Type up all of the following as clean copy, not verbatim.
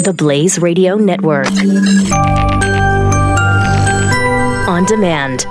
the Blaze Radio Network. On demand.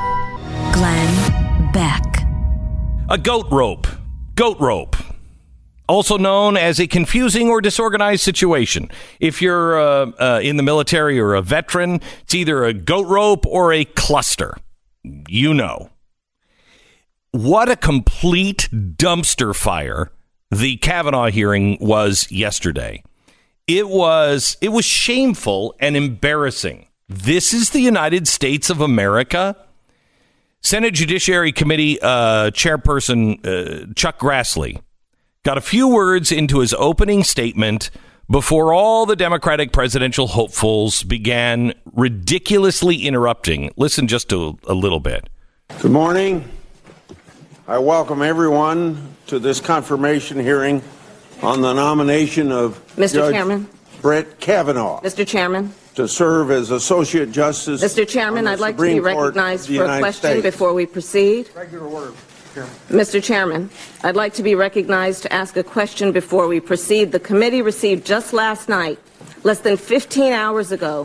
Glenn Beck. A goat rope. Goat rope. Also known as a confusing or disorganized situation. If you're in the military or a veteran, it's either a goat rope or a cluster. You know. What a complete dumpster fire the Kavanaugh hearing was yesterday. It was shameful and embarrassing. This is the United States of America. Senate Judiciary Committee Chairperson Chuck Grassley got a few words into his opening statement before all the Democratic presidential hopefuls began ridiculously interrupting. Listen just to a little bit. Good morning. I welcome everyone to this confirmation hearing on the nomination of Judge Brett Kavanaugh. Mr. Chairman. To serve as Associate Justice. Mr. Chairman, I'd like to be recognized for a question before we proceed. Regular order, Chairman. Mr. Chairman, I'd like to be recognized to ask a question before we proceed. The committee received just last night, less than 15 hours ago,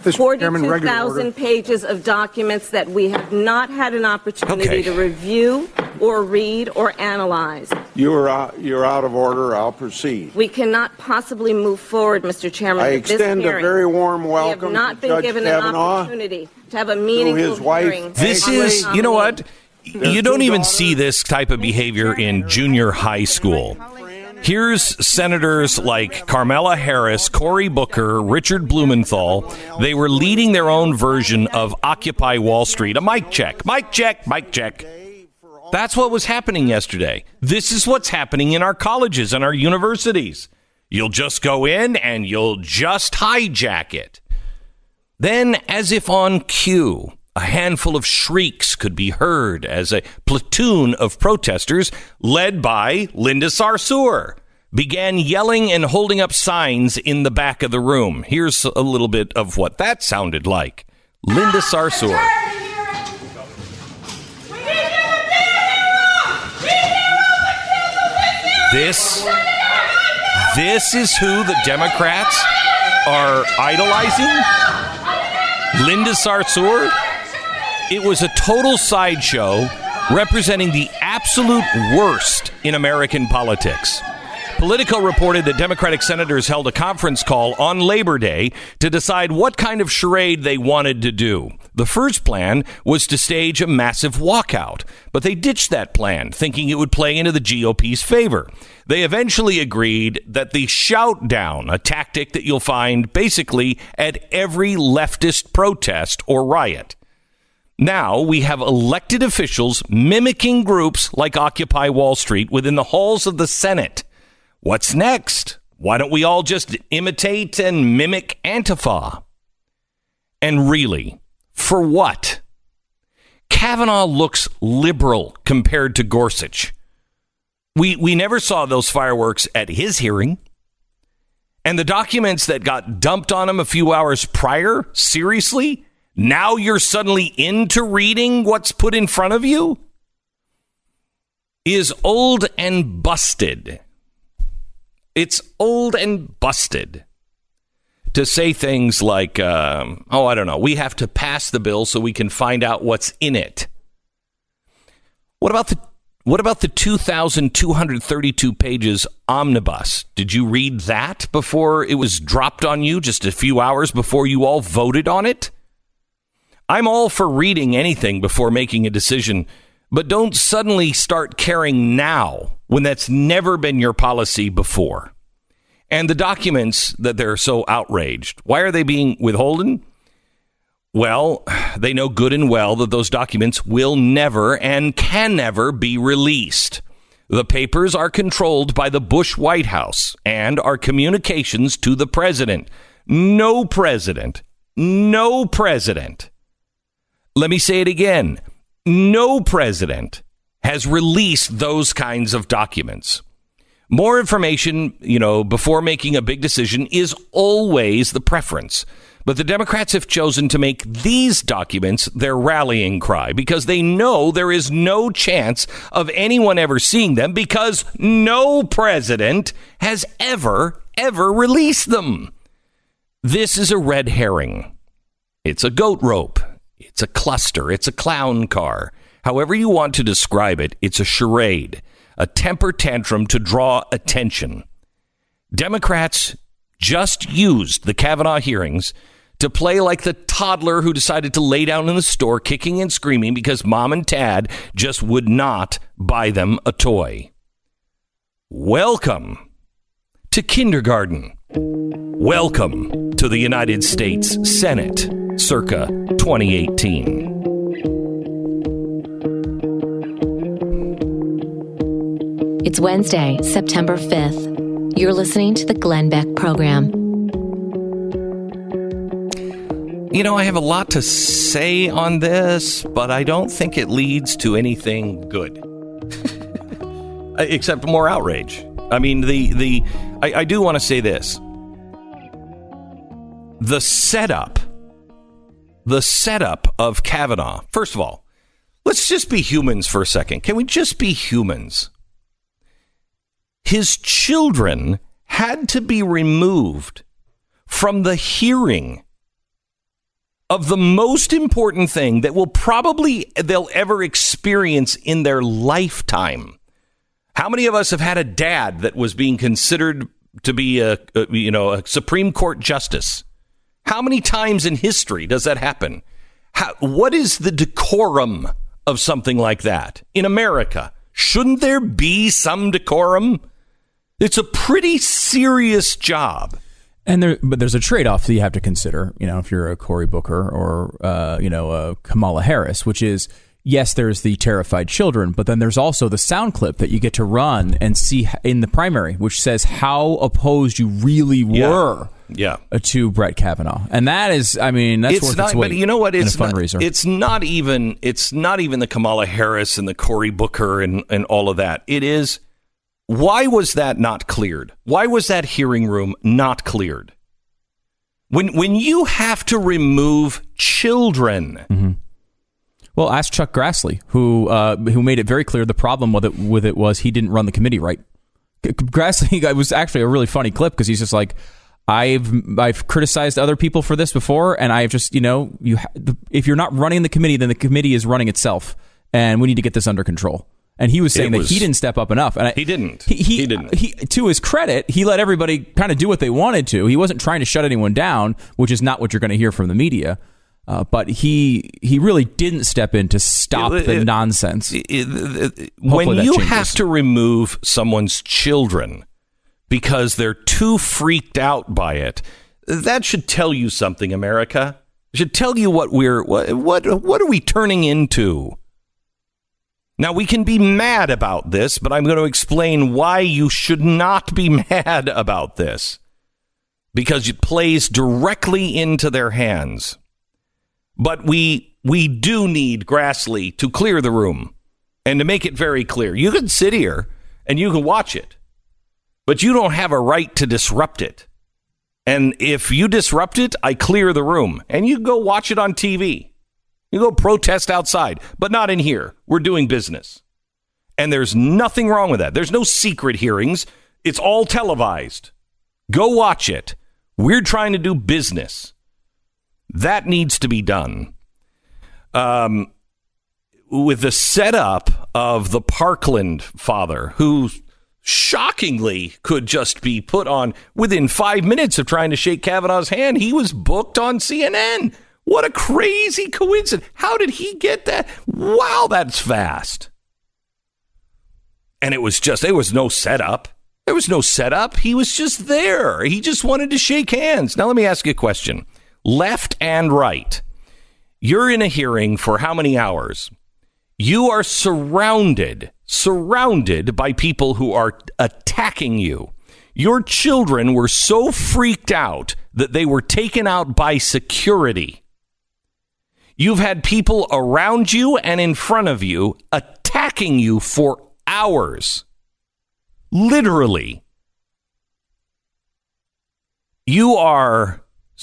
42,000 pages of documents that we have not had an opportunity to review or read or analyze. You're out of order. I'll proceed. We cannot possibly move forward, Mr. Chairman. I extend a very warm welcome to Judge Kavanaugh. We have not been given an opportunity to have a meaningful hearing. This is, you know what? You don't even see this type of behavior in junior high school. Here's senators like Carmela Harris, Cory Booker, Richard Blumenthal. They were leading their own version of Occupy Wall Street. A mic check, mic check, mic check. That's what was happening yesterday. This is what's happening in our colleges and our universities. You'll just go in and you'll just hijack it. Then, as if on cue, a handful of shrieks could be heard as a platoon of protesters, led by Linda Sarsour, began yelling and holding up signs in the back of the room. Here's a little bit of what that sounded like. Linda Sarsour. This is who the Democrats are idolizing? Linda Sarsour? It was a total sideshow representing the absolute worst in American politics. Politico reported that Democratic senators held a conference call on Labor Day to decide what kind of charade they wanted to do. The first plan was to stage a massive walkout, but they ditched that plan, thinking it would play into the GOP's favor. They eventually agreed that the shout down, a tactic that you'll find basically at every leftist protest or riot. Now we have elected officials mimicking groups like Occupy Wall Street within the halls of the Senate. What's next? Why don't we all just imitate and mimic Antifa? And really, for what? Kavanaugh looks liberal compared to Gorsuch. We never saw those fireworks at his hearing. And the documents that got dumped on him a few hours prior, seriously? Now you're suddenly into reading what's put in front of you? Is old and busted. It's old and busted to say things like, I don't know, we have to pass the bill so we can find out what's in it. What about the 2,232 pages omnibus? Did you read that before it was dropped on you just a few hours before you all voted on it? I'm all for reading anything before making a decision, but don't suddenly start caring now when that's never been your policy before. And the documents that they're so outraged, why are they being withholden? Well, they know good and well that those documents will never and can never be released. The papers are controlled by the Bush White House and are communications to the president. No president. Let me say it again. No president has released those kinds of documents. More information, before making a big decision is always the preference. But the Democrats have chosen to make these documents their rallying cry because they know there is no chance of anyone ever seeing them because no president has ever released them. This is a red herring. It's a goat rope. It's a cluster. It's a clown car. However you want to describe it, it's a charade, a temper tantrum to draw attention. Democrats just used the Kavanaugh hearings to play like the toddler who decided to lay down in the store kicking and screaming because mom and dad just would not buy them a toy. Welcome to kindergarten. Welcome to the United States Senate, circa 2018. It's Wednesday, September 5th. You're listening to the Glenn Beck Program. You know, I have a lot to say on this, but I don't think it leads to anything good. Except more outrage. I mean, I do want to say this. The setup of Kavanaugh. First of all, let's just be humans for a second. Can we just be humans? His children had to be removed from the hearing of the most important thing that they'll ever experience in their lifetime. How many of us have had a dad that was being considered to be a Supreme Court justice? How many times in history does that happen? What is the decorum of something like that in America? Shouldn't there be some decorum? It's a pretty serious job. But there's a trade-off that you have to consider, if you're a Cory Booker or, a Kamala Harris, which is, yes, there's the terrified children, but then there's also the sound clip that you get to run and see in the primary, which says how opposed you really were to Brett Kavanaugh. And that is, that's worth its weight. But you know what? It's a fundraiser. It's not even the Kamala Harris and the Cory Booker and all of that. It is. Why was that not cleared? Why was that hearing room not cleared? When you have to remove children. Mm-hmm. Well, ask Chuck Grassley, who made it very clear the problem with it was he didn't run the committee right. Grassley, it was actually a really funny clip because he's just like, I've criticized other people for this before, and I've just, if you're not running the committee, then the committee is running itself, and we need to get this under control. And he was saying that he didn't step up enough. And he didn't. He didn't. To his credit, he let everybody kind of do what they wanted to. He wasn't trying to shut anyone down, which is not what you're going to hear from the media. But he really didn't step in to stop the nonsense. When you have to remove someone's children because they're too freaked out by it, that should tell you something, America. It should tell you what are we turning into? Now, we can be mad about this, but I'm going to explain why you should not be mad about this. Because it plays directly into their hands. But we do need Grassley to clear the room and to make it very clear. You can sit here and you can watch it, but you don't have a right to disrupt it. And if you disrupt it, I clear the room. And you go watch it on TV. You go protest outside, but not in here. We're doing business. And there's nothing wrong with that. There's no secret hearings. It's all televised. Go watch it. We're trying to do business. That needs to be done. With the setup of the Parkland father, who shockingly could just be put on within 5 minutes of trying to shake Kavanaugh's hand, he was booked on CNN. What a crazy coincidence. How did he get that? Wow, that's fast. And there was no setup. There was no setup. He was just there. He just wanted to shake hands. Now, let me ask you a question. Left and right. You're in a hearing for how many hours? You are surrounded by people who are attacking you. Your children were so freaked out that they were taken out by security. You've had people around you and in front of you attacking you for hours. Literally. Your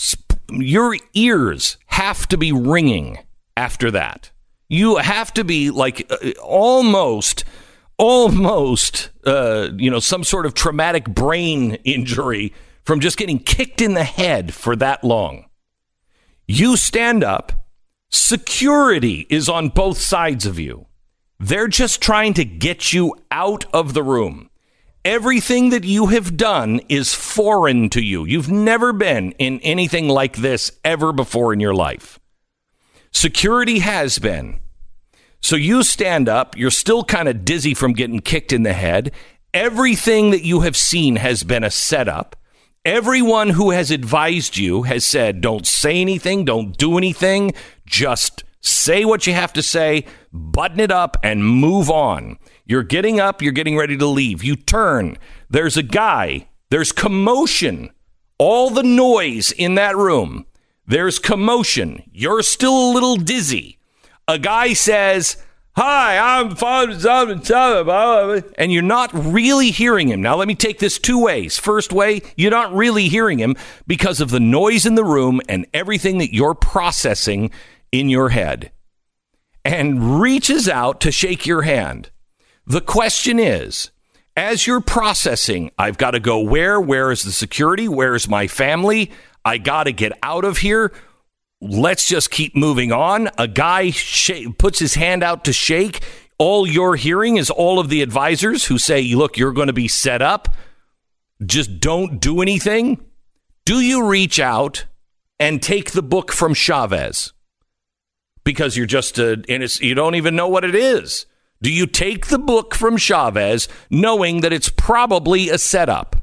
ears have to be ringing after that. You have to be like almost, some sort of traumatic brain injury from just getting kicked in the head for that long. You stand up. Security is on both sides of you. They're just trying to get you out of the room. Everything that you have done is foreign to you. You've never been in anything like this ever before in your life. Security has been. So you stand up. You're still kind of dizzy from getting kicked in the head. Everything that you have seen has been a setup. Everyone who has advised you has said, don't say anything, don't do anything, just say what you have to say, button it up, and move on. You're getting up, you're getting ready to leave. You turn, there's a guy, there's commotion, all the noise in that room. There's commotion. You're still a little dizzy. A guy says, hi, I'm and you're not really hearing him. Now, let me take this two ways. First way, you're not really hearing him because of the noise in the room and everything that you're processing in your head. And reaches out to shake your hand. The question is, as you're processing, I've got to go where? Where is the security? Where is my family? I got to get out of here. Let's just keep moving on. A guy puts his hand out to shake. All you're hearing is all of the advisors who say, look, you're going to be set up. Just don't do anything. Do you reach out and take the book from Chavez? Because you're just you don't even know what it is. Do you take the book from Chavez knowing that it's probably a setup?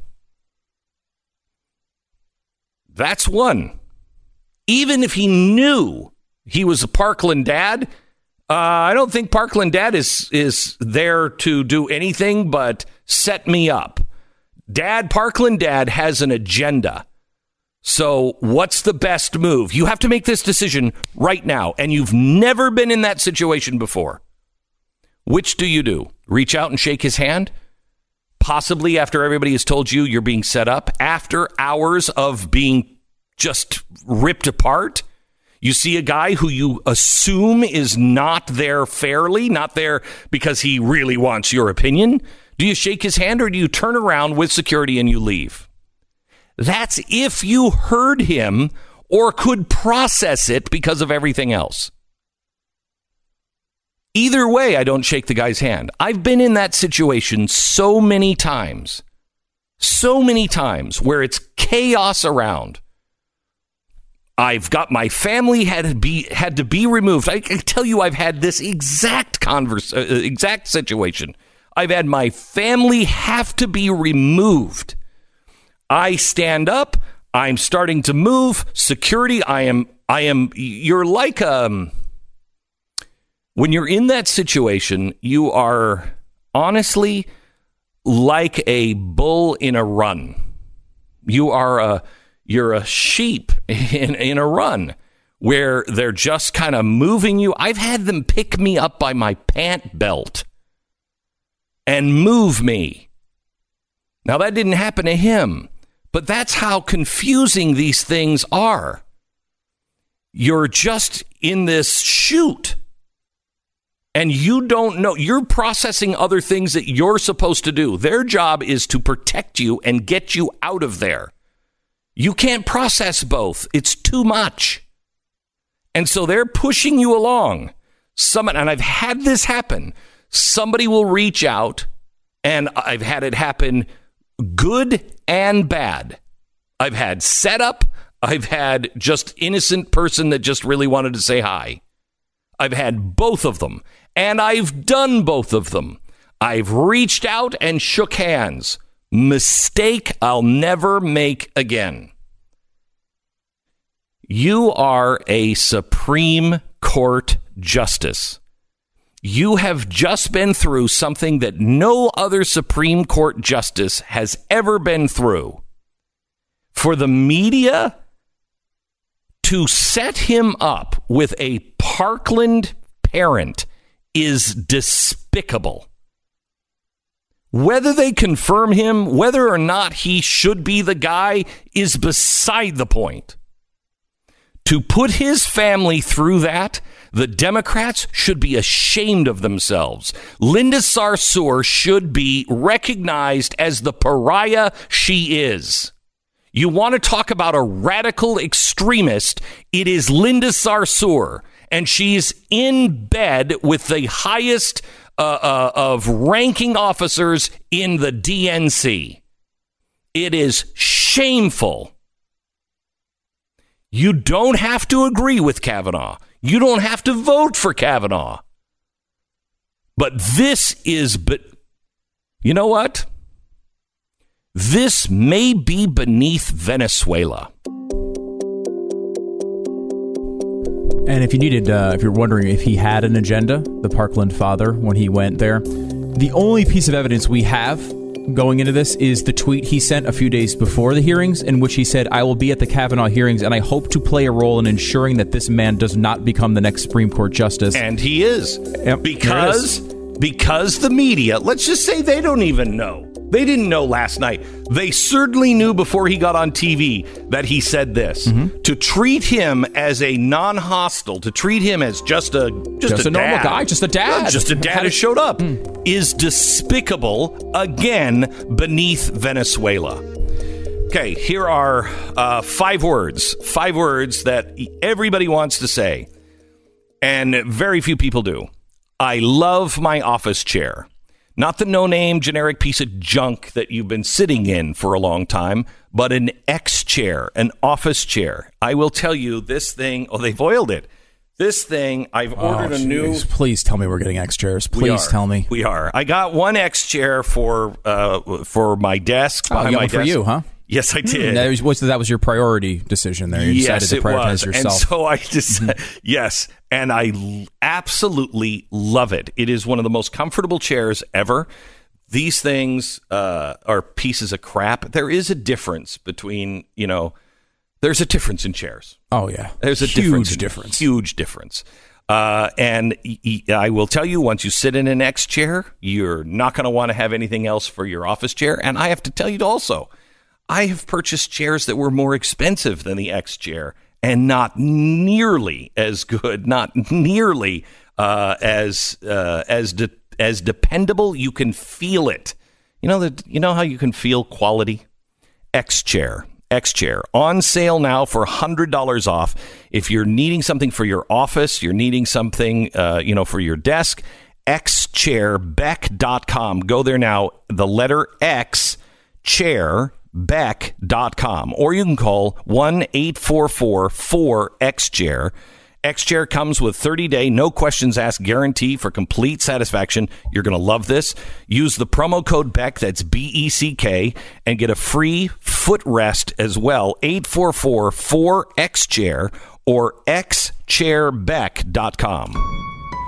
That's one. Even if he knew he was a Parkland dad, I don't think Parkland dad is there to do anything but set me up. Parkland dad has an agenda. So what's the best move? You have to make this decision right now, and you've never been in that situation before. Which do you do? Reach out and shake his hand? Possibly after everybody has told you you're being set up, after hours of being just ripped apart. You see a guy who you assume is not there fairly, not there because he really wants your opinion. Do you shake his hand or do you turn around with security and you leave? That's if you heard him or could process it because of everything else. Either way, I don't shake the guy's hand. I've been in that situation so many times where it's chaos around. I've got my family had to be removed. I can tell you I've had this exact situation. I've had my family have to be removed. I stand up. I'm starting to move. Security. You're like, when you're in that situation, you are honestly like a bull in a run. You're a sheep in a run where they're just kind of moving you. I've had them pick me up by my pant belt and move me. Now, that didn't happen to him, but that's how confusing these things are. You're just in this chute, and you don't know. You're processing other things that you're supposed to do. Their job is to protect you and get you out of there. You can't process both. It's too much. And so they're pushing you along. And I've had this happen. Somebody will reach out, and I've had it happen good and bad. I've had setup. I've had just innocent person that just really wanted to say hi. I've had both of them, and I've done both of them. I've reached out and shook hands. Mistake I'll never make again. You are a Supreme Court justice. You have just been through something that no other Supreme Court justice has ever been through. For the media to set him up with a Parkland parent is despicable. Whether they confirm him, whether or not he should be the guy, is beside the point. To put his family through that, the Democrats should be ashamed of themselves. Linda Sarsour should be recognized as the pariah she is. You want to talk about a radical extremist, it is Linda Sarsour, and she's in bed with the highest of ranking officers in the DNC. It is shameful. You don't have to agree with Kavanaugh. You don't have to vote for Kavanaugh. But you know what? This may be beneath Venezuela. And if you needed, if you're wondering if he had an agenda, the Parkland father, when he went there, the only piece of evidence we have going into this is the tweet he sent a few days before the hearings, in which he said, "I will be at the Kavanaugh hearings, and I hope to play a role in ensuring that this man does not become the next Supreme Court justice." And he is. Yep, because the media, let's just say they don't even know. They didn't know last night. They certainly knew before he got on TV that he said this. Mm-hmm. To treat him as a non-hostile, to treat him as just a normal guy, just a dad. Just a dad who showed up, is despicable, again, beneath Venezuela. Okay, here are 5 words. 5 words that everybody wants to say, and very few people do. I love my office chair. Not the no-name generic piece of junk that you've been sitting in for a long time, but an X chair, an office chair. I will tell you this thing. Oh, they've oiled it. This thing, I've ordered a new... Please tell me we're getting X chairs. Please tell me. We are. I got one X chair for my desk. Behind my desk. For you, huh? Yes, I did. That was your priority decision there. You decided to prioritize yourself. And so I just, yes, and I absolutely love it. It is one of the most comfortable chairs ever. These things are pieces of crap. There is a difference between, there's a difference in chairs. Oh, yeah. There's a huge difference. And I will tell you, once you sit in an X chair, you're not going to want to have anything else for your office chair. And I have to tell you also, I have purchased chairs that were more expensive than the X chair and not nearly as good, not nearly as dependable. You can feel it. You know how you can feel quality? X chair on sale now for $100 off. If you're needing something for your office, you're needing something for your desk, xchairbeck.com. Go there now. The letter X chair Beck.com, or you can call 1-844-4XChair. X-Chair comes with 30-day, no questions asked guarantee for complete satisfaction. You're going to love this. Use the promo code Beck, that's BECK, and get a free footrest as well. 844-4XChair or xchairbeck.com.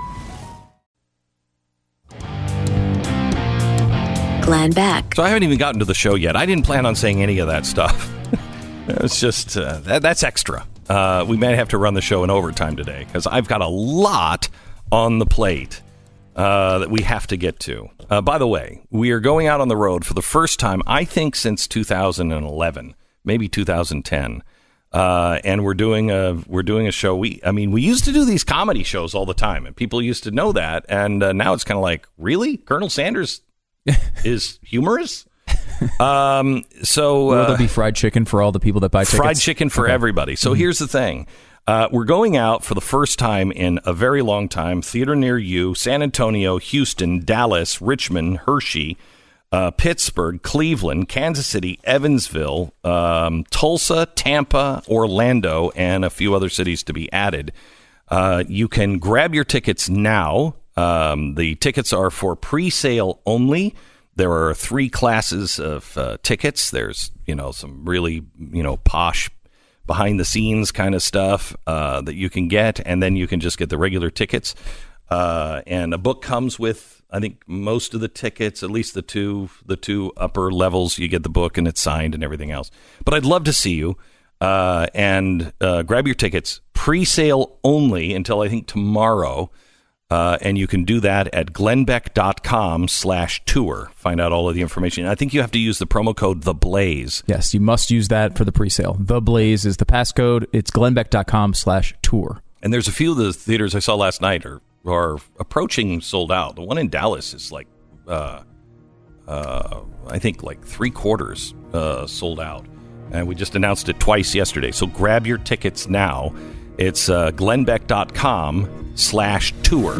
Glenn Beck. So I haven't even gotten to the show yet. I didn't plan on saying any of that stuff. It's just, that's extra. We may have to run the show in overtime today because I've got a lot on the plate that we have to get to. By the way, we are going out on the road for the first time, I think, since 2011, maybe 2010. And we're doing a show. We used to do these comedy shows all the time, and people used to know that. And now it's kind of like, really? Colonel Sanders is humorous? Will there be fried chicken for all the people that buy tickets? Fried chicken for everybody. So here's the thing. We're going out for the first time in a very long time. Theater near you, San Antonio, Houston, Dallas, Richmond, Hershey, Pittsburgh, Cleveland, Kansas City, Evansville, Tulsa, Tampa, Orlando, and a few other cities to be added. You can grab your tickets now. The tickets are for pre-sale only. There are 3 classes of tickets. There's, some really, posh behind-the-scenes kind of stuff that you can get, and then you can just get the regular tickets. And a book comes with, I think, most of the tickets, at least the two upper levels. You get the book, and it's signed and everything else. But I'd love to see you, and grab your tickets. Pre-sale only until, I think, tomorrow. And you can do that at glennbeck.com/tour. Find out all of the information. I think you have to use the promo code The Blaze. Yes, you must use that for the pre-sale. The Blaze is the passcode. It's glennbeck.com/tour. And there's a few of the theaters I saw last night are approaching sold out. The one in Dallas is like, I think like 3/4 sold out. And we just announced it twice yesterday. So grab your tickets now. It's glennbeck.com/tour.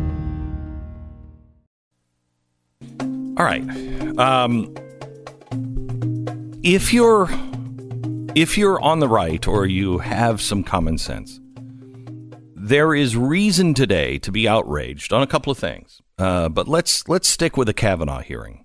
All right. If you're on the right or you have some common sense, there is reason today to be outraged on a couple of things. But let's stick with the Kavanaugh hearing.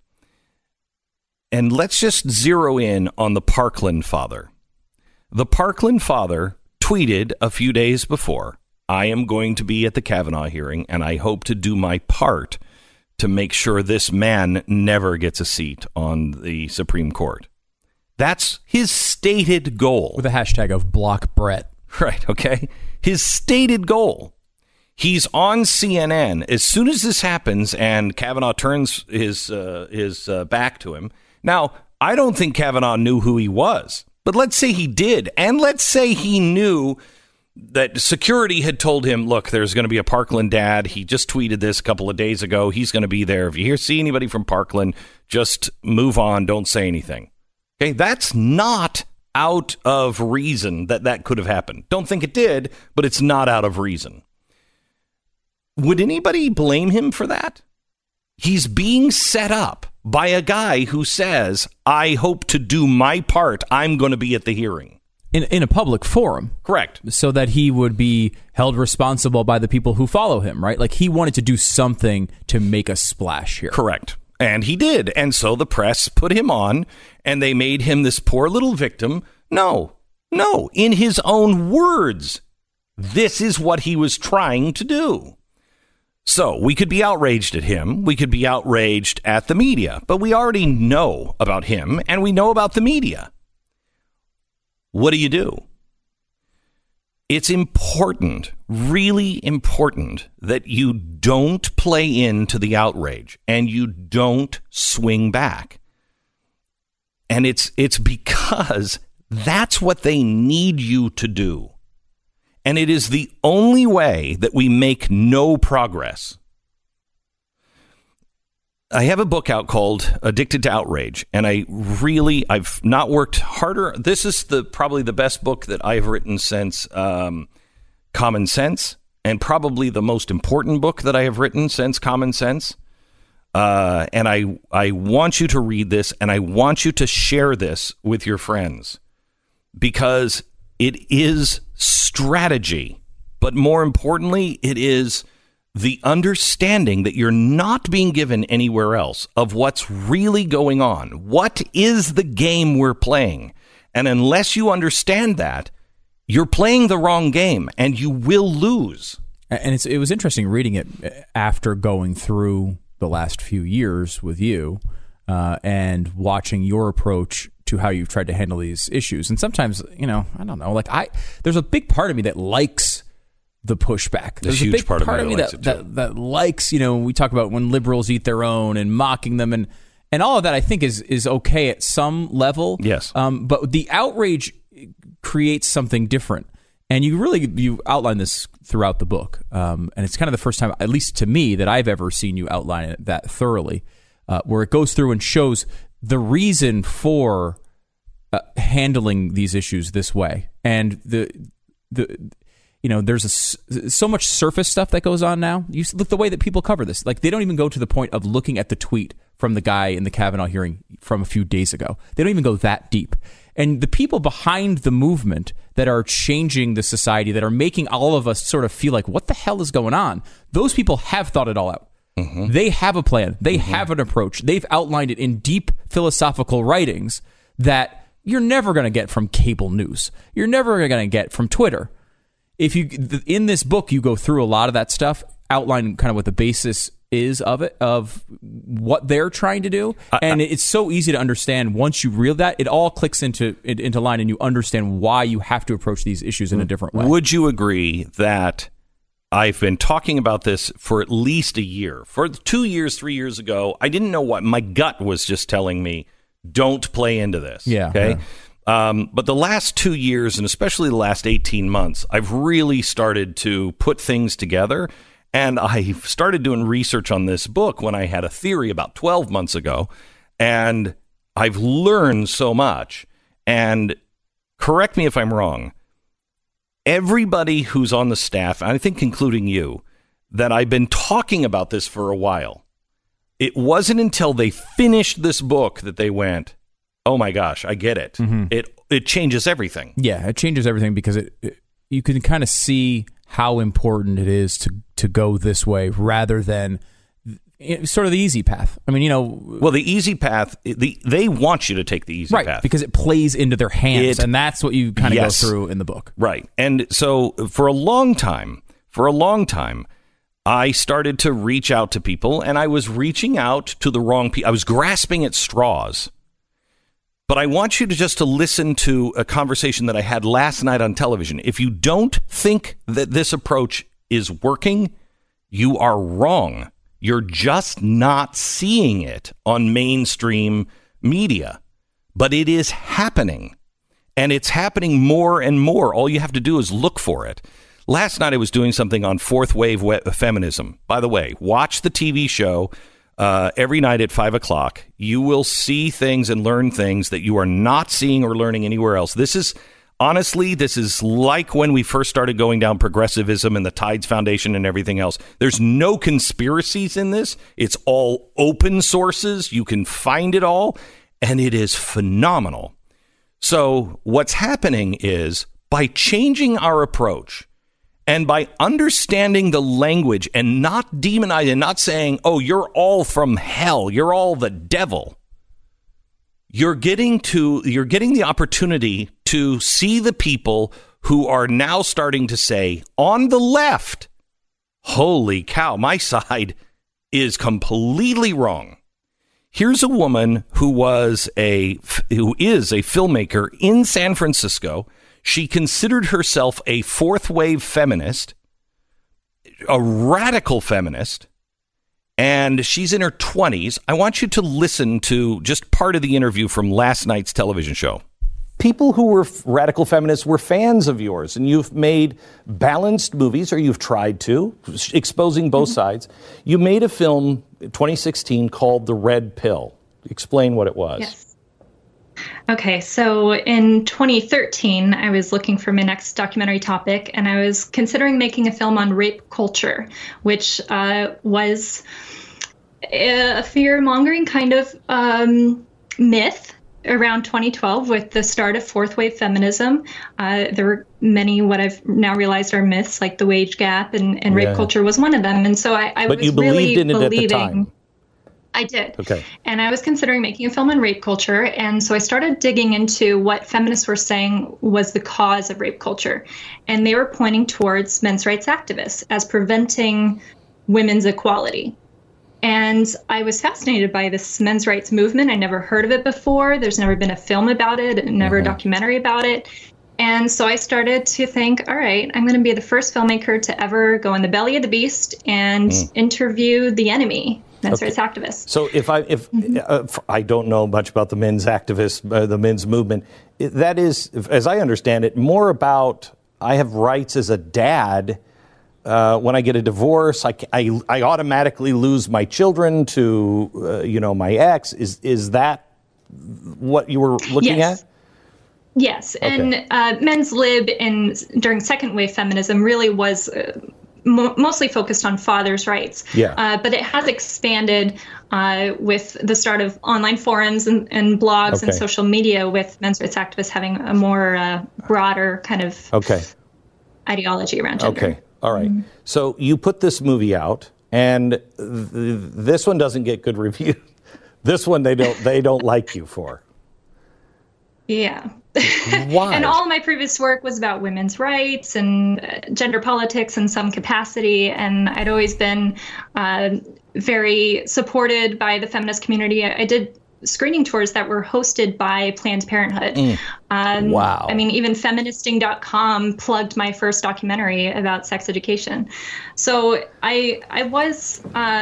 And let's just zero in on the Parkland father. The Parkland father tweeted a few days before, I am going to be at the Kavanaugh hearing, and I hope to do my part to make sure this man never gets a seat on the Supreme Court. That's his stated goal. With a hashtag of block Brett. Right, okay? His stated goal. He's on CNN. As soon as this happens and Kavanaugh turns his back to him. Now, I don't think Kavanaugh knew who he was, but let's say he did. And let's say he knew that security had told him, look, there's going to be a Parkland dad. He just tweeted this a couple of days ago. He's going to be there. If you see anybody from Parkland, just move on. Don't say anything. Okay, that's not out of reason that could have happened. Don't think it did, but it's not out of reason. Would anybody blame him for that? He's being set up by a guy who says, I hope to do my part. I'm going to be at the hearing. In a public forum. Correct. So that he would be held responsible by the people who follow him, right? Like he wanted to do something to make a splash here. Correct. And he did. And so the press put him on and they made him this poor little victim. No, in his own words, this is what he was trying to do. So we could be outraged at him. We could be outraged at the media, but we already know about him and we know about the media. What do? It's important, really important, that you don't play into the outrage and you don't swing back. And it's because that's what they need you to do. And it is the only way that we make no progress. I have a book out called Addicted to Outrage, and I've not worked harder. This is probably the best book that I've written since Common Sense, and probably the most important book that I have written since Common Sense. And I want you to read this, and I want you to share this with your friends, because it is strategy, but more importantly, it is the understanding that you're not being given anywhere else of what's really going on. What is the game we're playing? And unless you understand that, you're playing the wrong game and you will lose. And it was interesting reading it after going through the last few years with you and watching your approach to how you've tried to handle these issues. And sometimes, I don't know, there's a big part of me that likes the pushback. There's a big part of me that likes, we talk about when liberals eat their own and mocking them and all of that I think is okay at some level. Yes. But the outrage creates something different. And you outline this throughout the book. And it's kind of the first time, at least to me, that I've ever seen you outline it that thoroughly, where it goes through and shows the reason for handling these issues this way. And there's so much surface stuff that goes on now. You look the way that people cover this. Like, they don't even go to the point of looking at the tweet from the guy in the Kavanaugh hearing from a few days ago. They don't even go that deep. And the people behind the movement that are changing the society, that are making all of us sort of feel like, what the hell is going on? Those people have thought it all out. Mm-hmm. They have a plan. They have an approach. They've outlined it in deep philosophical writings that you're never going to get from cable news. You're never going to get from Twitter. In this book, you go through a lot of that stuff, outline kind of what the basis is of it, of what they're trying to do. And it's so easy to understand once you read that, it all clicks into line and you understand why you have to approach these issues in a different way. Would you agree that I've been talking about this for at least a year? For 2 years, 3 years ago, I didn't know what my gut was just telling me, don't play into this. Yeah. Okay. Yeah. But the last 2 years, and especially the last 18 months, I've really started to put things together. And I started doing research on this book when I had a theory about 12 months ago. And I've learned so much. And correct me if I'm wrong, everybody who's on the staff, I think including you, that I've been talking about this for a while, it wasn't until they finished this book that they went, oh my gosh, I get it. It changes everything. Yeah, it changes everything because you can kind of see how important it is to go this way rather than sort of the easy path. I mean, well, the easy path, they want you to take the easy path because it plays into their hands, and that's what you kind of go through in the book. Right. And so for a long time, I started to reach out to people, and I was reaching out to the wrong people. I was grasping at straws. But I want you to listen to a conversation that I had last night on television. If you don't think that this approach is working, you are wrong. You're just not seeing it on mainstream media. But it is happening. And it's happening more and more. All you have to do is look for it. Last night I was doing something on fourth wave feminism. By the way, watch the TV show every night at 5 o'clock. You will see things and learn things that you are not seeing or learning anywhere else. This is like when we first started going down progressivism and the Tides Foundation and everything else. There's no conspiracies in this. It's all open sources. You can find it all, and it is phenomenal. So what's happening is by changing our approach and by understanding the language and not demonizing and not saying, oh, you're all from hell, you're all the devil, you're getting the opportunity to see the people who are now starting to say on the left, holy cow, my side is completely wrong. Here's a woman who is a filmmaker in San Francisco. She considered herself a fourth wave feminist, a radical feminist, and she's in her 20s. I want you to listen to just part of the interview from last night's television show. People who were radical feminists were fans of yours, and you've made balanced movies, or you've tried to, exposing both sides. You made a film in 2016 called The Red Pill. Explain what it was. Yes. Okay, so in 2013, I was looking for my next documentary topic, and I was considering making a film on rape culture, which was a fear-mongering kind of myth around 2012 with the start of fourth wave feminism. There were many what I've now realized are myths, like the wage gap, and rape culture was one of them. And so I was really believing at the time. I did. Okay. And I was considering making a film on rape culture. And so I started digging into what feminists were saying was the cause of rape culture. And they were pointing towards men's rights activists as preventing women's equality. And I was fascinated by this men's rights movement. I never heard of it before. There's never been a film about it, never a documentary about it. And so I started to think, all right, I'm going to be the first filmmaker to ever go in the belly of the beast and interview the enemy. Men's rights activists. So if I don't know much about the men's activists, the men's movement, that is, as I understand it, more about I have rights as a dad. When I get a divorce, I automatically lose my children to my ex. Is that what you were looking at? Yes, okay. And men's lib during second wave feminism really was mostly focused on fathers' rights. Yeah. But it has expanded with the start of online forums and blogs and social media, with men's rights activists having a more broader kind of ideology around gender. Okay. All right. Mm-hmm. So you put this movie out, and this one doesn't get good reviews. This one they don't like you for. Yeah. Why? And all of my previous work was about women's rights and gender politics in some capacity. And I'd always been very supported by the feminist community. I did screening tours that were hosted by Planned Parenthood. Wow. I mean, even feministing.com plugged my first documentary about sex education. So I was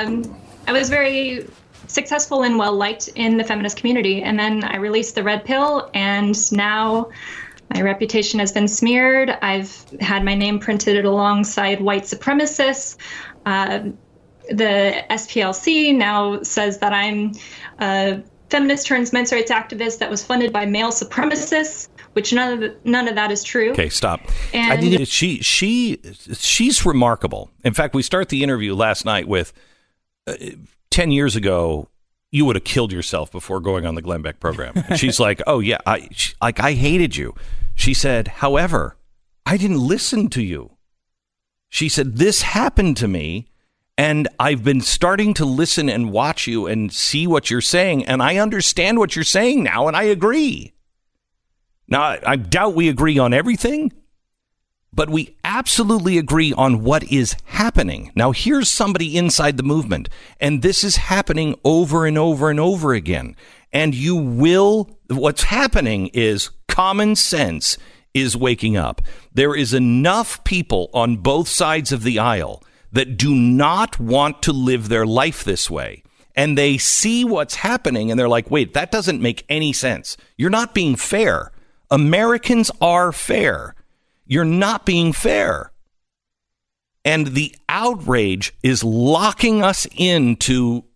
very successful and well-liked in the feminist community. And then I released The Red Pill, and now my reputation has been smeared. I've had my name printed alongside white supremacists. The SPLC now says that I'm feminist turns men's rights activist that was funded by male supremacists, which none of that is true. Okay, stop. And she's remarkable. In fact, we start the interview last night with 10 years ago, you would have killed yourself before going on the Glenn Beck program. And she's like, oh, yeah, I hated you. She said, however, I didn't listen to you. She said, this happened to me, and I've been starting to listen and watch you and see what you're saying, and I understand what you're saying now, and I agree. Now, I doubt we agree on everything, but we absolutely agree on what is happening. Now, here's somebody inside the movement, and this is happening over and over and over again. And what's happening is common sense is waking up. There is enough people on both sides of the aisle that do not want to live their life this way. And they see what's happening, and they're like, wait, that doesn't make any sense. You're not being fair. Americans are fair. You're not being fair. And the outrage is locking us into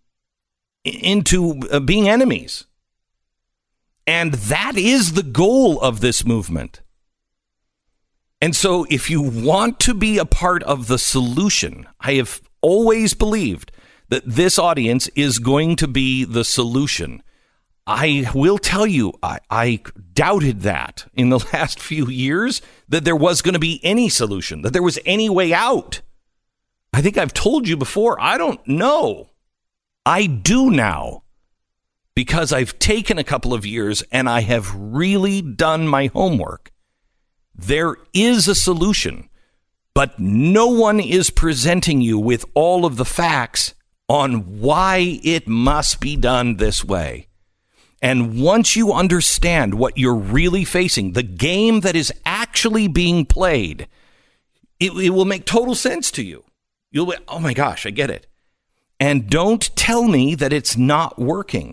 being enemies. And that is the goal of this movement. And so if you want to be a part of the solution, I have always believed that this audience is going to be the solution. I will tell you, I doubted that in the last few years, that there was going to be any solution, that there was any way out. I think I've told you before, I don't know. I do now, because I've taken a couple of years and I have really done my homework. There is a solution, but no one is presenting you with all of the facts on why it must be done this way. And once you understand what you're really facing, the game that is actually being played, it will make total sense to you. You'll be, oh my gosh, I get it. And don't tell me that it's not working.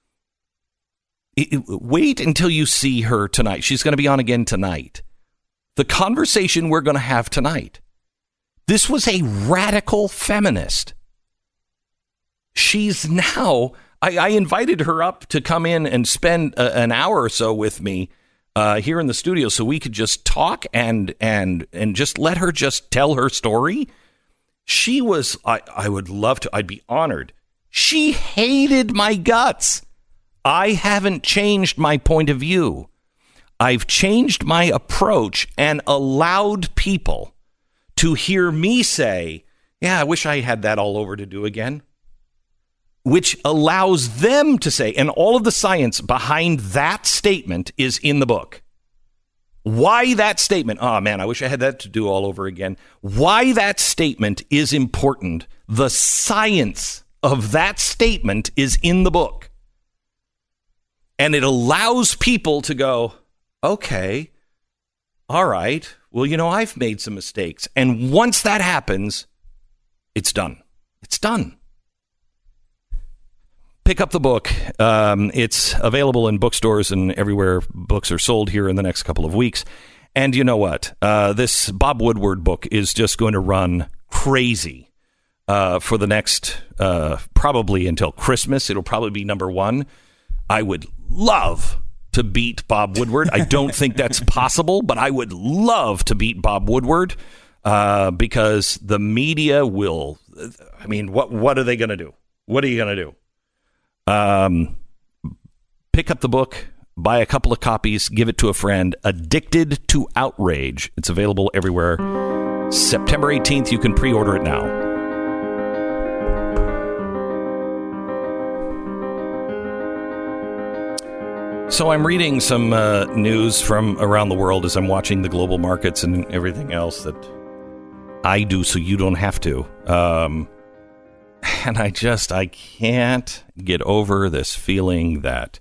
Wait until you see her tonight. She's going to be on again tonight. The conversation we're going to have tonight. This was a radical feminist. She's now... I invited her up to come in and spend an hour or so with me here in the studio so we could just talk and just let her just tell her story. She was, I would love to, I'd be honored. She hated my guts. I haven't changed my point of view. I've changed my approach and allowed people to hear me say, yeah, I wish I had that all over to do again. Which allows them to say, and all of the science behind that statement is in the book. Why that statement, oh man, I wish I had that to do all over again. Why that statement is important. The science of that statement is in the book. And it allows people to go, okay, all right, well, I've made some mistakes. And once that happens, it's done. It's done. Pick up the book. It's available in bookstores and everywhere books are sold here in the next couple of weeks. And you know what? This Bob Woodward book is just going to run crazy for the next, probably until Christmas. It'll probably be number one. I would love to beat Bob Woodward. I don't think that's possible, but I would love to beat Bob Woodward because the media will, what are they going to do? What are you going to do? Pick up the book, buy a couple of copies, give it to a friend. Addicted to Outrage. It's available everywhere. September 18th. You can pre-order it now. So I'm reading some news from around the world as I'm watching the global markets and everything else that I do so you don't have to. And I can't get over this feeling that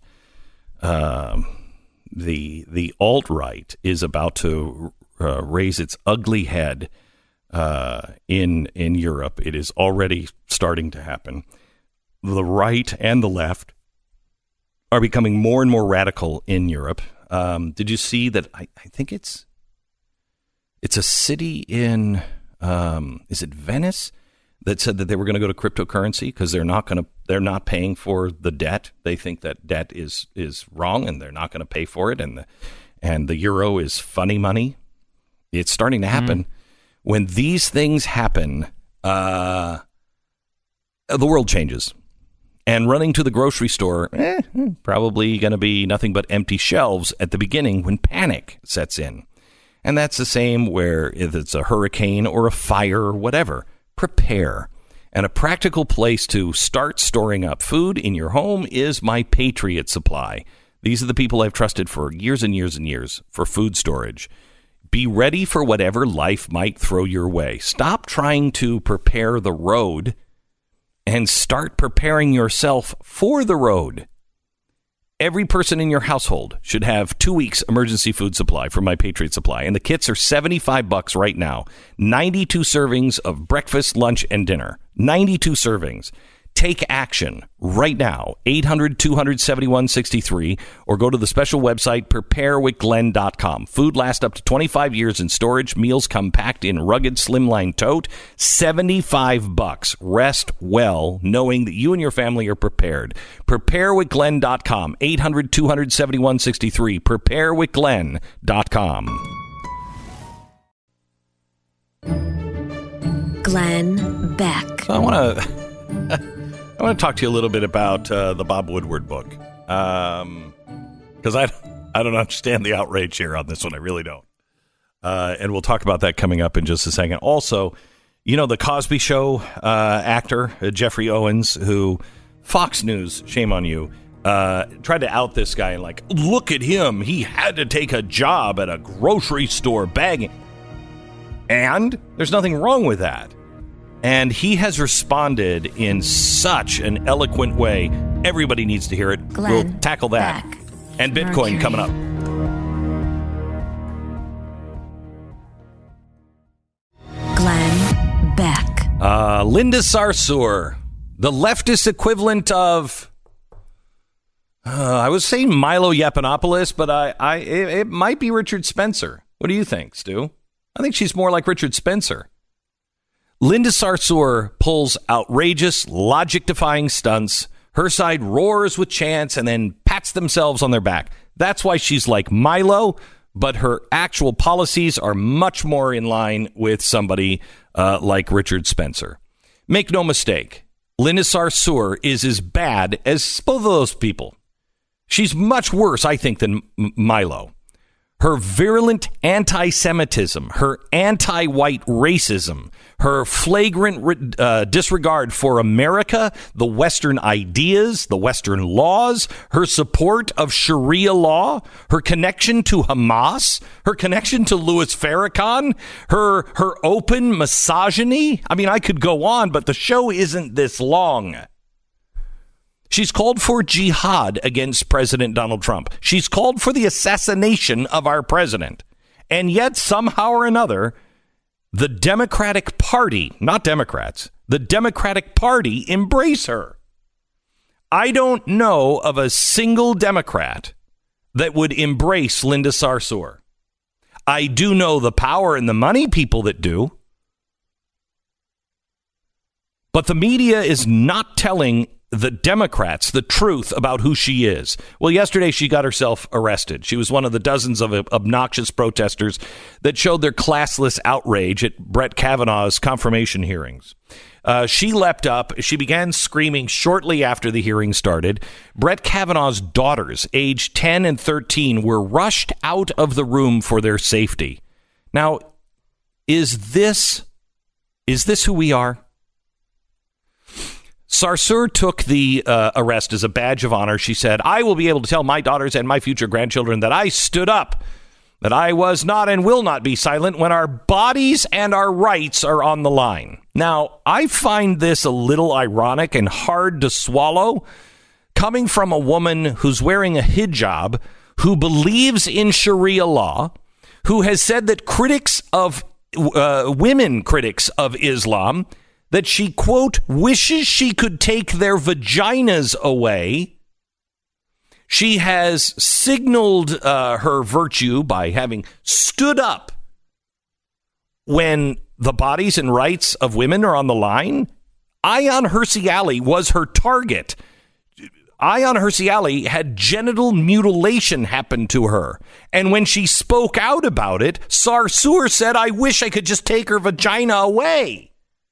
the alt-right is about to raise its ugly head in Europe. It is already starting to happen. The right and the left are becoming more and more radical in Europe. Did you see that? I think it's a city in, is it Venice? that said that they were going to go to cryptocurrency because they're not paying for the debt. They think that debt is wrong and they're not going to pay for it. And the euro is funny money. It's starting to happen. When these things happen, the world changes. And running to the grocery store, probably going to be nothing but empty shelves at the beginning when panic sets in. And that's the same where if it's a hurricane or a fire or whatever, prepare. And a practical place to start storing up food in your home is My Patriot Supply. These are the people I've trusted for years and years and years for food storage. Be ready for whatever life might throw your way. Stop trying to prepare the road and start preparing yourself for the road. Every person in your household should have 2 weeks emergency food supply from My Patriot Supply. And the kits are $75 right now. 92 servings of breakfast, lunch, and dinner. 92 servings. Take action right now. 800-271-63 or go to the special website preparewithglenn.com. Food lasts up to 25 years in storage. Meals come packed in rugged slimline tote. $75. Rest well knowing that you and your family are prepared. Preparewithglenn.com. 800-271-63. Preparewithglenn.com. Glenn Beck. So I want to talk to you a little bit about the Bob Woodward book, because I don't understand the outrage here on this one. I really don't. And we'll talk about that coming up in just a second. Also, you know, the Cosby Show actor, Jeffrey Owens, who Fox News, shame on you, tried to out this guy and like, look at him. He had to take a job at a grocery store bagging. And there's nothing wrong with that. And he has responded in such an eloquent way. Everybody needs to hear it. Glenn, we'll tackle that. Beck, and Bitcoin Mercury. coming up. Glenn Beck. Linda Sarsour, the leftist equivalent of, I was saying Milo Yiannopoulos, but it might be Richard Spencer. What do you think, Stu? I think she's more like Richard Spencer. Linda Sarsour pulls outrageous, logic-defying stunts. Her side roars with chants and then pats themselves on their back. That's why she's like Milo, but her actual policies are much more in line with somebody like Richard Spencer. Make no mistake, Linda Sarsour is as bad as both of those people. She's much worse, I think, than Milo. Her virulent anti-Semitism, her anti-white racism, her flagrant disregard for America, the Western ideas, the Western laws, her support of Sharia law, her connection to Hamas, her connection to Louis Farrakhan, her open misogyny. I mean, I could go on, but the show isn't this long. She's called for jihad against President Donald Trump. She's called for the assassination of our president. And yet, somehow or another, the Democratic Party, not Democrats, the Democratic Party embrace her. I don't know of a single Democrat that would embrace Linda Sarsour. I do know the power and the money people that do. But the media is not telling the Democrats the truth about who she is. Well, yesterday she got herself arrested. She was one of the dozens of obnoxious protesters that showed their classless outrage at Brett Kavanaugh's confirmation hearings. She leapt up. She began screaming shortly after the hearing started. Brett Kavanaugh's daughters, aged 10 and 13, were rushed out of the room for their safety. Now, is this who we are? Sarsour took the arrest as a badge of honor. She said, I will be able to tell my daughters and my future grandchildren that I stood up, that I was not and will not be silent when our bodies and our rights are on the line. Now, I find this a little ironic and hard to swallow, coming from a woman who's wearing a hijab, who believes in Sharia law, who has said that women critics of Islam, that she, quote, wishes she could take their vaginas away. She has signaled her virtue by having stood up when the bodies and rights of women are on the line? Ayaan Hirsi Ali was her target. Ayaan Hirsi Ali had genital mutilation happen to her. And when she spoke out about it, Sarsour said, I wish I could just take her vagina away.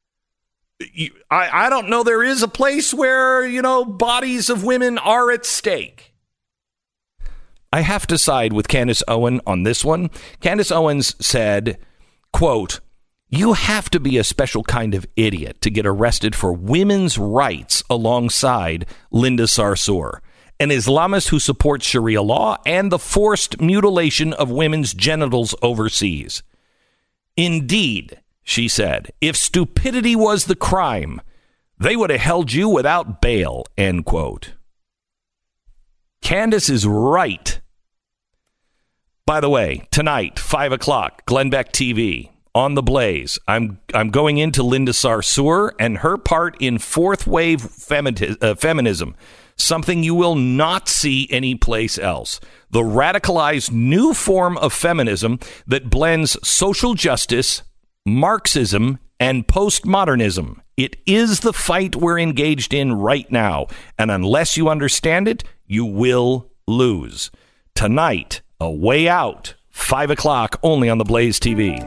I don't know. There is a place where, bodies of women are at stake. I have to side with Candace Owen on this one. Candace Owens said, quote, you have to be a special kind of idiot to get arrested for women's rights alongside Linda Sarsour, an Islamist who supports Sharia law and the forced mutilation of women's genitals overseas. Indeed, she said, if stupidity was the crime, they would have held you without bail, end quote. Candace is right. By the way, tonight, 5 o'clock, Glenn Beck TV. On the Blaze, I'm going into Linda Sarsour and her part in fourth wave feminism, something you will not see anyplace else. The radicalized new form of feminism that blends social justice, Marxism, and postmodernism. It is the fight we're engaged in right now, and unless you understand it, you will lose. Tonight, A Way Out, 5 o'clock, only on the Blaze TV.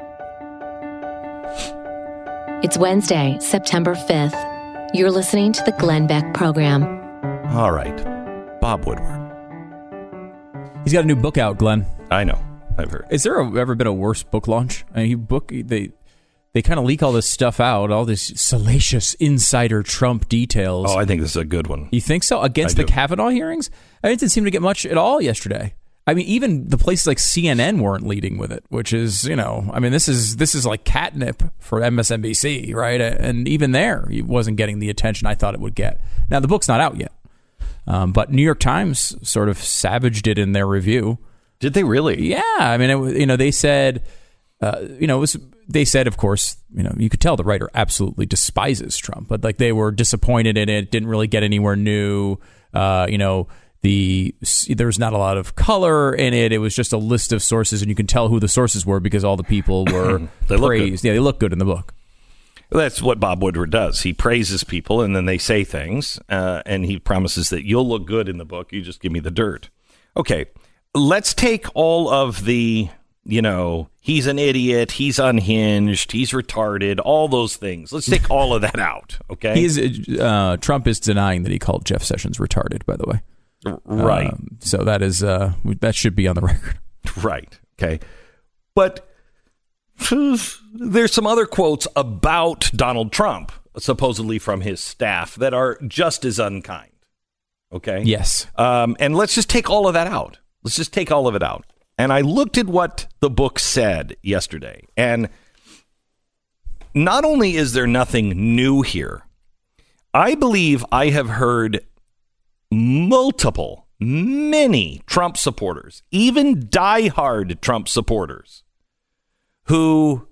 It's Wednesday, September 5th. You're listening to the Glenn Beck Program. All right. Bob Woodward. He's got a new book out, Glenn. I know. I've heard. Is there ever been a worse book launch? I mean, they kind of leak all this stuff out, all this salacious insider Trump details. Oh, I think this is a good one. You think so? Against the Kavanaugh hearings? I didn't seem to get much at all yesterday. I mean, even the places like CNN weren't leading with it, which is, this is like catnip for MSNBC, right? And even there, it wasn't getting the attention I thought it would get. Now, the book's not out yet, but New York Times sort of savaged it in their review. Did they really? Yeah. I mean, they said, they said, of course, you could tell the writer absolutely despises Trump, but like they were disappointed in it, didn't really get anywhere new, there's not a lot of color in it. It was just a list of sources, and you can tell who the sources were because all the people were praised. Yeah, they look good in the book. Well, that's what Bob Woodward does. He praises people, and then they say things, and he promises that you'll look good in the book. You just give me the dirt. Okay, let's take all of the, he's an idiot, he's unhinged, he's retarded, all those things. Let's take all of that out, okay? Trump is denying that he called Jeff Sessions retarded, by the way. Right. So that is that should be on the record. Right. Okay. But there's some other quotes about Donald Trump, supposedly from his staff, that are just as unkind. Okay. Yes. And let's just take all of that out. Let's just take all of it out. And I looked at what the book said yesterday. And not only is there nothing new here, I believe I have heard many Trump supporters, even diehard Trump supporters, who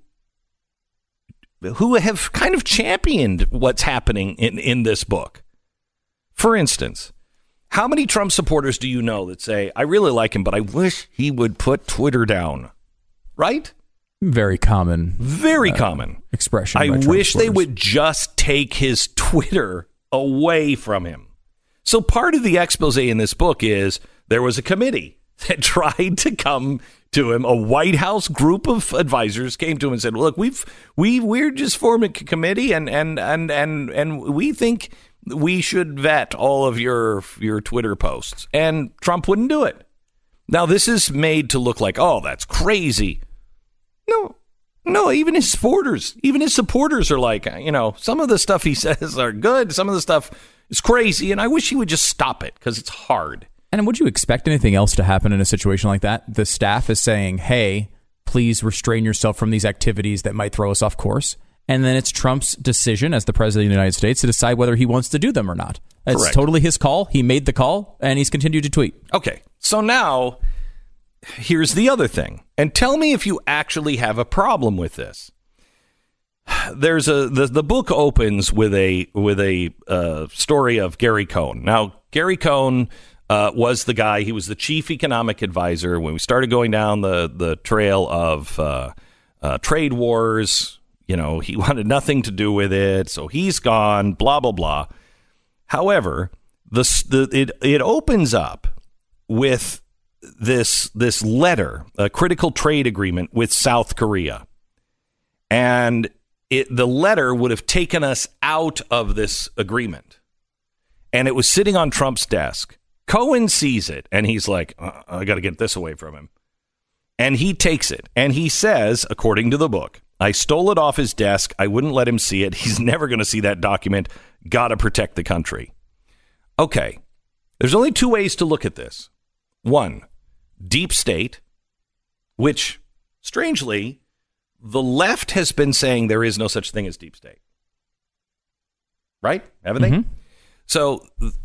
have kind of championed what's happening in this book. For instance, how many Trump supporters do you know that say, I really like him, but I wish he would put Twitter down? Right? Very common. Very common expression. I wish they would just take his Twitter away from him. So part of the expose in this book is there was a committee that tried to come to him. A White House group of advisors came to him and said, "Look, we're just forming a committee, and we think we should vet all of your Twitter posts." And Trump wouldn't do it. Now this is made to look like, oh, that's crazy. No, even his supporters are like, some of the stuff he says are good, some of the stuff is crazy, and I wish he would just stop it because it's hard. And would you expect anything else to happen in a situation like that? The staff is saying, hey, please restrain yourself from these activities that might throw us off course. And then it's Trump's decision as the president of the United States to decide whether he wants to do them or not. It's Correct. Totally his call. He made the call, and he's continued to tweet. Okay, so now here's the other thing. And tell me if you actually have a problem with this. There's the book opens with a story of Gary Cohn. Now, Gary Cohn was the guy. He was the chief economic advisor when we started going down the trail of trade wars. You know, he wanted nothing to do with it, so he's gone, blah, blah, blah. However, it opens up with this letter, a critical trade agreement with South Korea. And the letter would have taken us out of this agreement. And it was sitting on Trump's desk. Cohen sees it, and he's like, I got to get this away from him. And he takes it, and he says, according to the book, I stole it off his desk. I wouldn't let him see it. He's never going to see that document. Got to protect the country. Okay, there's only two ways to look at this. One, deep state, which, strangely, the left has been saying there is no such thing as deep state. Right? Haven't they? So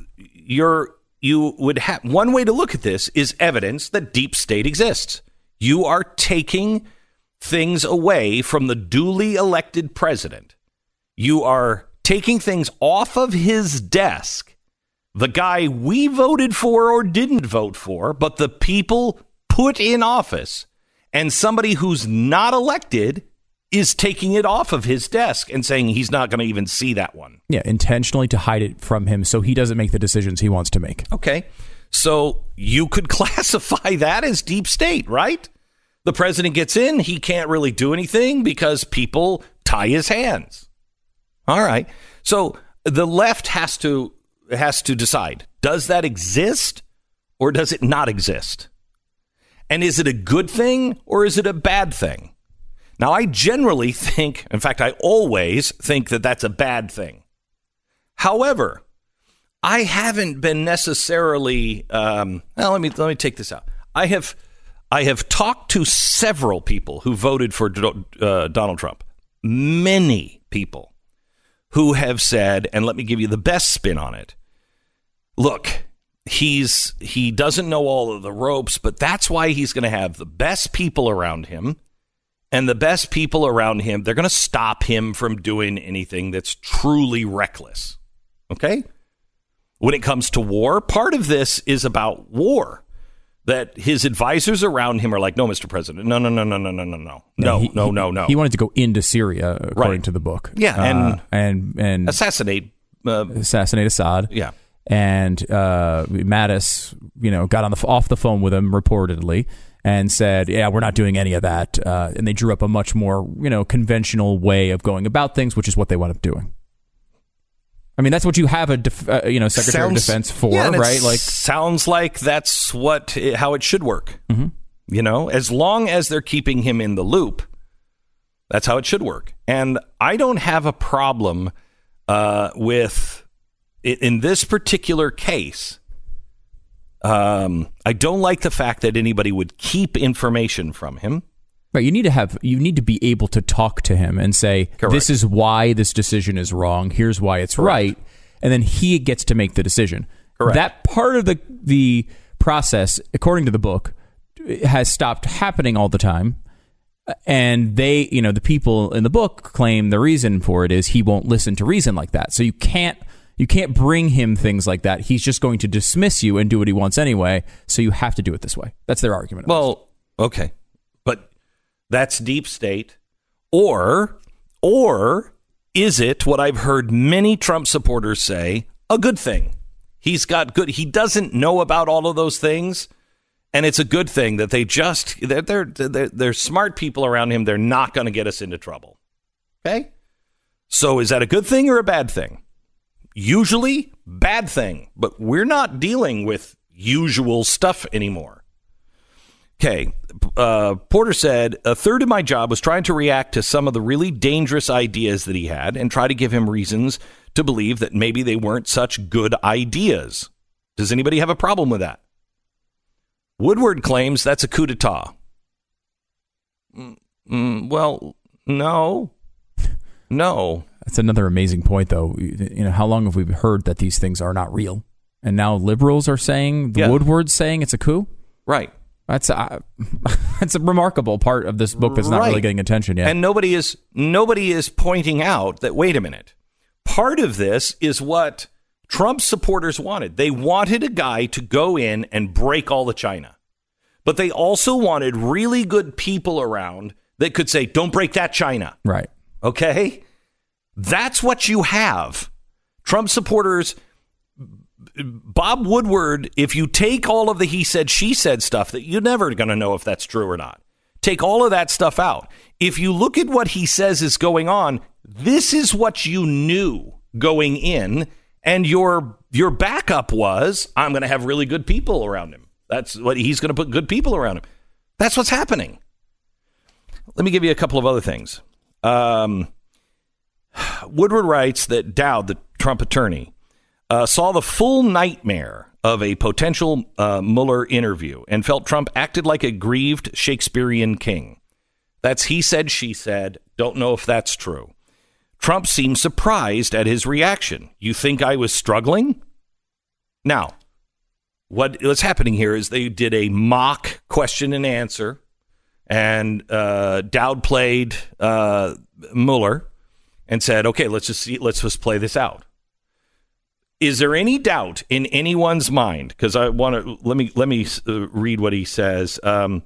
you would have one way to look at this is evidence that deep state exists. You are taking things away from the duly elected president. You are taking things off of his desk. The guy we voted for or didn't vote for, but the people put in office, and somebody who's not elected is taking it off of his desk and saying he's not going to even see that one. Yeah, intentionally to hide it from him so he doesn't make the decisions he wants to make. Okay, so you could classify that as deep state, right? The president gets in, he can't really do anything because people tie his hands. All right, so the left has to decide, does that exist or does it not exist? And is it a good thing or is it a bad thing? Now, I generally think, in fact, I always think that that's a bad thing. However, I haven't been necessarily, let me take this out. I have talked to several people who voted for Donald Trump. Many people who have said, and let me give you the best spin on it. Look, he doesn't know all of the ropes, but that's why he's going to have the best people around him. And the best people around him, they're going to stop him from doing anything that's truly reckless. Okay? When it comes to war, part of this is about war. That his advisors around him are like, no, Mr. President, no. He wanted to go into Syria, according to the book. Yeah, and assassinate Assad. Yeah. And Mattis, got off the phone with him reportedly and said, yeah, we're not doing any of that. And they drew up a much more, conventional way of going about things, which is what they wound up doing. I mean, that's what you have Secretary of Defense for, right? Sounds like that's how it should work. Mm-hmm. As long as they're keeping him in the loop, that's how it should work. And I don't have a problem with it in this particular case. I don't like the fact that anybody would keep information from him. Right, you need to be able to talk to him and say, correct, this is why this decision is wrong. Here's why it's correct, right, and then he gets to make the decision. Correct. That part of the process, according to the book, has stopped happening all the time, and they, the people in the book claim the reason for it is he won't listen to reason like that. So you can't bring him things like that. He's just going to dismiss you and do what he wants anyway. So you have to do it this way. That's their argument. Well, okay, but that's deep state, or is it what I've heard many Trump supporters say, a good thing? He doesn't know about all of those things, and it's a good thing that they're smart people around him. They're not going to get us into trouble. Okay, so is that a good thing or a bad thing? Usually, bad thing, but we're not dealing with usual stuff anymore. Okay, Porter said, a third of my job was trying to react to some of the really dangerous ideas that he had and try to give him reasons to believe that maybe they weren't such good ideas. Does anybody have a problem with that? Woodward claims that's a coup d'etat. Well, no. That's another amazing point, though. How long have we heard that these things are not real? And now liberals are saying, Woodward's saying it's a coup? Right. That's a remarkable part of this book that's not really getting attention yet. And nobody is pointing out that, wait a minute, part of this is what Trump supporters wanted. They wanted a guy to go in and break all of China. But they also wanted really good people around that could say, don't break that, China. Right. Okay? That's what you have. Trump supporters, Bob Woodward, if you take all of the he said, she said stuff that you're never going to know if that's true or not. Take all of that stuff out. If you look at what he says is going on, this is what you knew going in, and your backup was, I'm going to have really good people around him. That's what he's going to put good people around him. That's what's happening. Let me give you a couple of other things. Woodward writes that Dowd, the Trump attorney, saw the full nightmare of a potential Mueller interview and felt Trump acted like a grieved Shakespearean king. That's he said, she said. Don't know if that's true. Trump seemed surprised at his reaction. You think I was struggling? Now, what's happening here is they did a mock question and answer, and Dowd played Mueller and said, okay, let's just play this out. Is there any doubt in anyone's mind? Because I want to let me read what he says.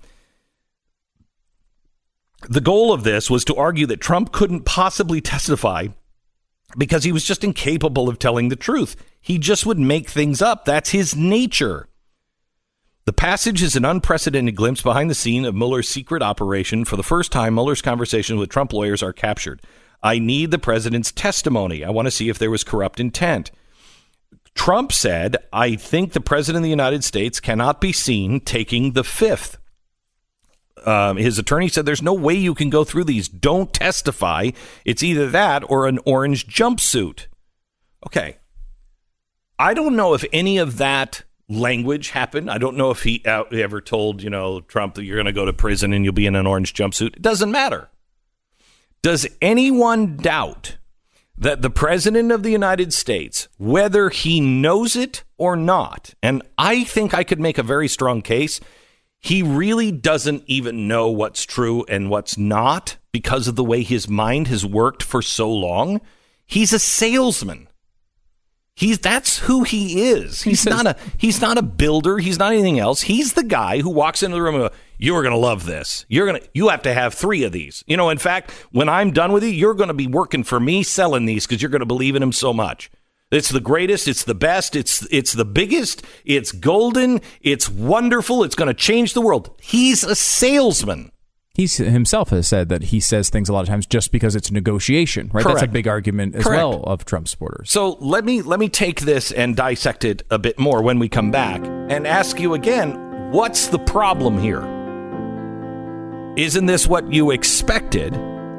The goal of this was to argue that Trump couldn't possibly testify because he was just incapable of telling the truth. He just would make things up. That's his nature. The passage is an unprecedented glimpse behind the scene of Mueller's secret operation. For the first time, Mueller's conversations with Trump lawyers are captured. I need the president's testimony. I want to see if there was corrupt intent. Trump said, I think the president of the United States cannot be seen taking the fifth. His attorney said, there's no way you can go through these. Don't testify. It's either that or an orange jumpsuit. Okay. I don't know if any of that language happened. I don't know if he ever told, Trump that you're going to go to prison and you'll be in an orange jumpsuit. It doesn't matter. Does anyone doubt that the president of the United States, whether he knows it or not, and I think I could make a very strong case, he really doesn't even know what's true and what's not because of the way his mind has worked for so long. He's a salesman. That's who he is. He's not a builder. He's not anything else. He's the guy who walks into the room and goes, you're going to love this. You have to have 3 of these. In fact, when I'm done with you, you're going to be working for me selling these because you're going to believe in him so much. It's the greatest. It's the best. It's the biggest. It's golden. It's wonderful. It's going to change the world. He's a salesman. He himself has said that he says things a lot of times just because it's a negotiation, right? Correct. That's a big argument as well of Trump supporters. So let me take this and dissect it a bit more when we come back and ask you again, what's the problem here? Isn't this what you expected?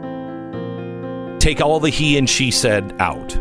Take all the he and she said out.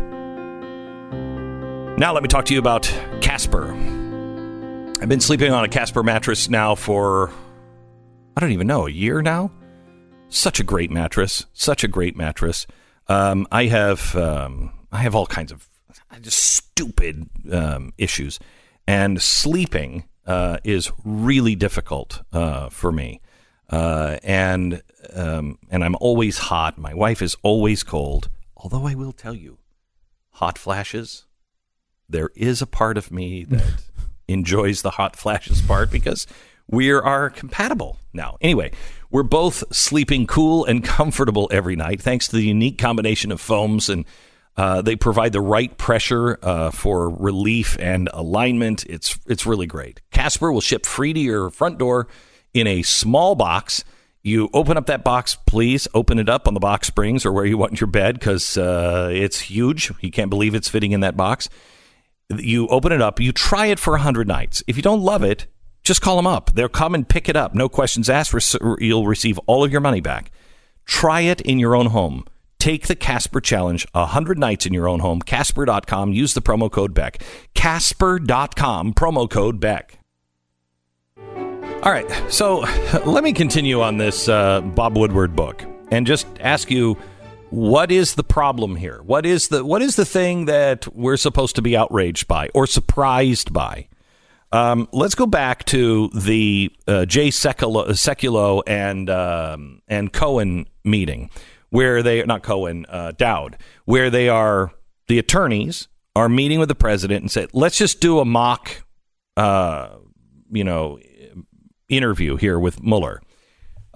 Now let me talk to you about Casper. I've been sleeping on a Casper mattress now for, I don't even know, a year now? Such a great mattress. Such a great mattress. I have all kinds of just stupid issues. And sleeping is really difficult for me. And I'm always hot. My wife is always cold. Although I will tell you, hot flashes, there is a part of me that enjoys the hot flashes part because we are compatible now. Anyway, we're both sleeping cool and comfortable every night thanks to the unique combination of foams, and they provide the right pressure for relief and alignment. It's really great. Casper will ship free to your front door in a small box. You open up that box, please open it up on the box springs or where you want your bed because it's huge. You can't believe it's fitting in that box. You open it up. You try it for 100 nights. If you don't love it, just call them up. They'll come and pick it up. No questions asked. You'll receive all of your money back. Try it in your own home. Take the Casper Challenge, 100 nights in your own home. Casper.com. Use the promo code Beck. Casper.com, promo code Beck. All right, so let me continue on this Bob Woodward book and just ask you, what is the problem here? What is the thing that we're supposed to be outraged by or surprised by? Let's go back to the Jay Sekulow and Cohen meeting, where Dowd, where the attorneys are meeting with the president and say, let's just do a mock, interview here with Mueller.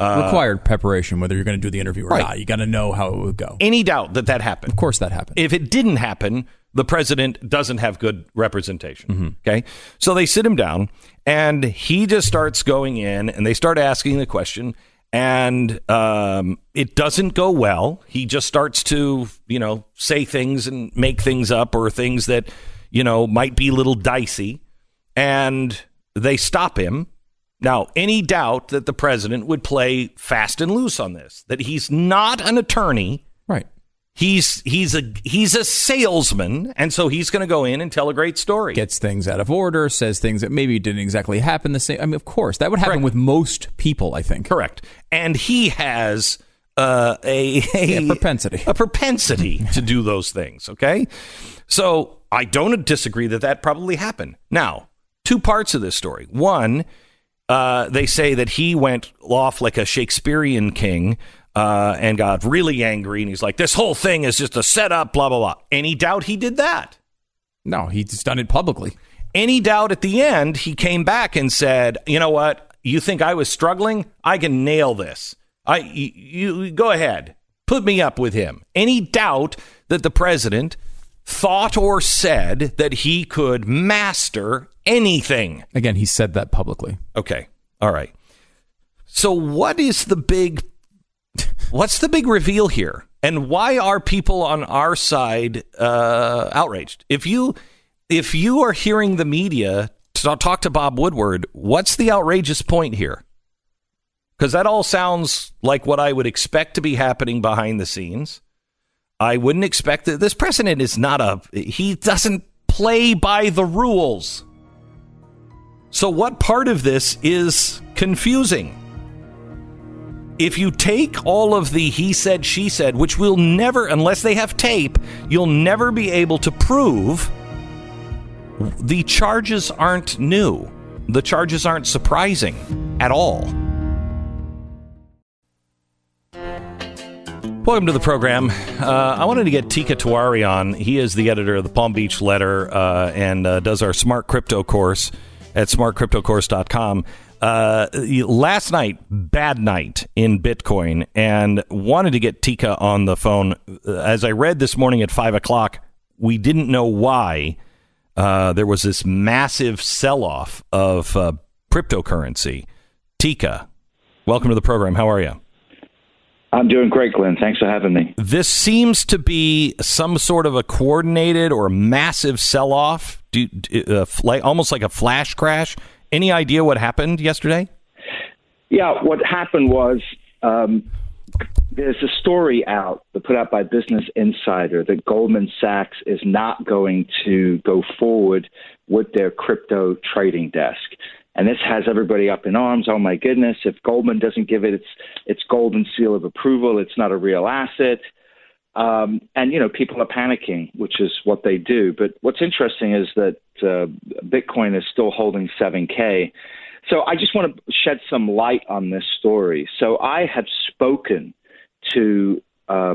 Required preparation, whether you're going to do the interview or not. You got to know how it would go. Any doubt that happened? Of course that happened. If it didn't happen, the president doesn't have good representation. Okay. So they sit him down and he just starts going in and they start asking the question and it doesn't go well. He just starts to, say things and make things up or things that, might be a little dicey, and they stop him. Now, any doubt that the president would play fast and loose on this, that he's not an attorney. Right. He's a salesman, and so he's going to go in and tell a great story. Gets things out of order, says things that maybe didn't exactly happen the same. I mean, of course, that would happen with most people, I think. Correct. And he has a propensity to do those things, okay? So I don't disagree that probably happened. Now, two parts of this story. One, they say that he went off like a Shakespearean king and got really angry. And he's like, this whole thing is just a setup, blah, blah, blah. Any doubt he did that? No, he's done it publicly. Any doubt at the end, he came back and said, you know what? You think I was struggling? I can nail this. You go ahead. Put me up with him. Any doubt that the president thought or said that he could master anything? Again, he said that publicly. Okay. All right. So what's the big reveal here? And why are people on our side outraged? If you are hearing the media talk to Bob Woodward, what's the outrageous point here? Because that all sounds like what I would expect to be happening behind the scenes. I wouldn't expect that this president is he doesn't play by the rules. So what part of this is confusing? If you take all of the he said, she said, which we'll never, unless they have tape, you'll never be able to prove, the charges aren't new. The charges aren't surprising at all. Welcome to the program. I wanted to get Teeka Tiwari on. He is the editor of the Palm Beach Letter and does our Smart Crypto course at smartcryptocourse.com. Last night, bad night in Bitcoin, and wanted to get Teeka on the phone. As I read this morning at 5 o'clock, we didn't know why there was this massive sell-off of cryptocurrency. Teeka, welcome to the program. How are you? I'm doing great, Glenn. Thanks for having me. This seems to be some sort of a coordinated or massive sell-off, almost like a flash crash. Any idea what happened yesterday? Yeah, what happened was there's a story put out by Business Insider that Goldman Sachs is not going to go forward with their crypto trading desk. And this has everybody up in arms. Oh, my goodness, if Goldman doesn't give it its golden seal of approval, it's not a real asset. And, people are panicking, which is what they do. But what's interesting is that Bitcoin is still holding 7K. So I just want to shed some light on this story. So I have spoken to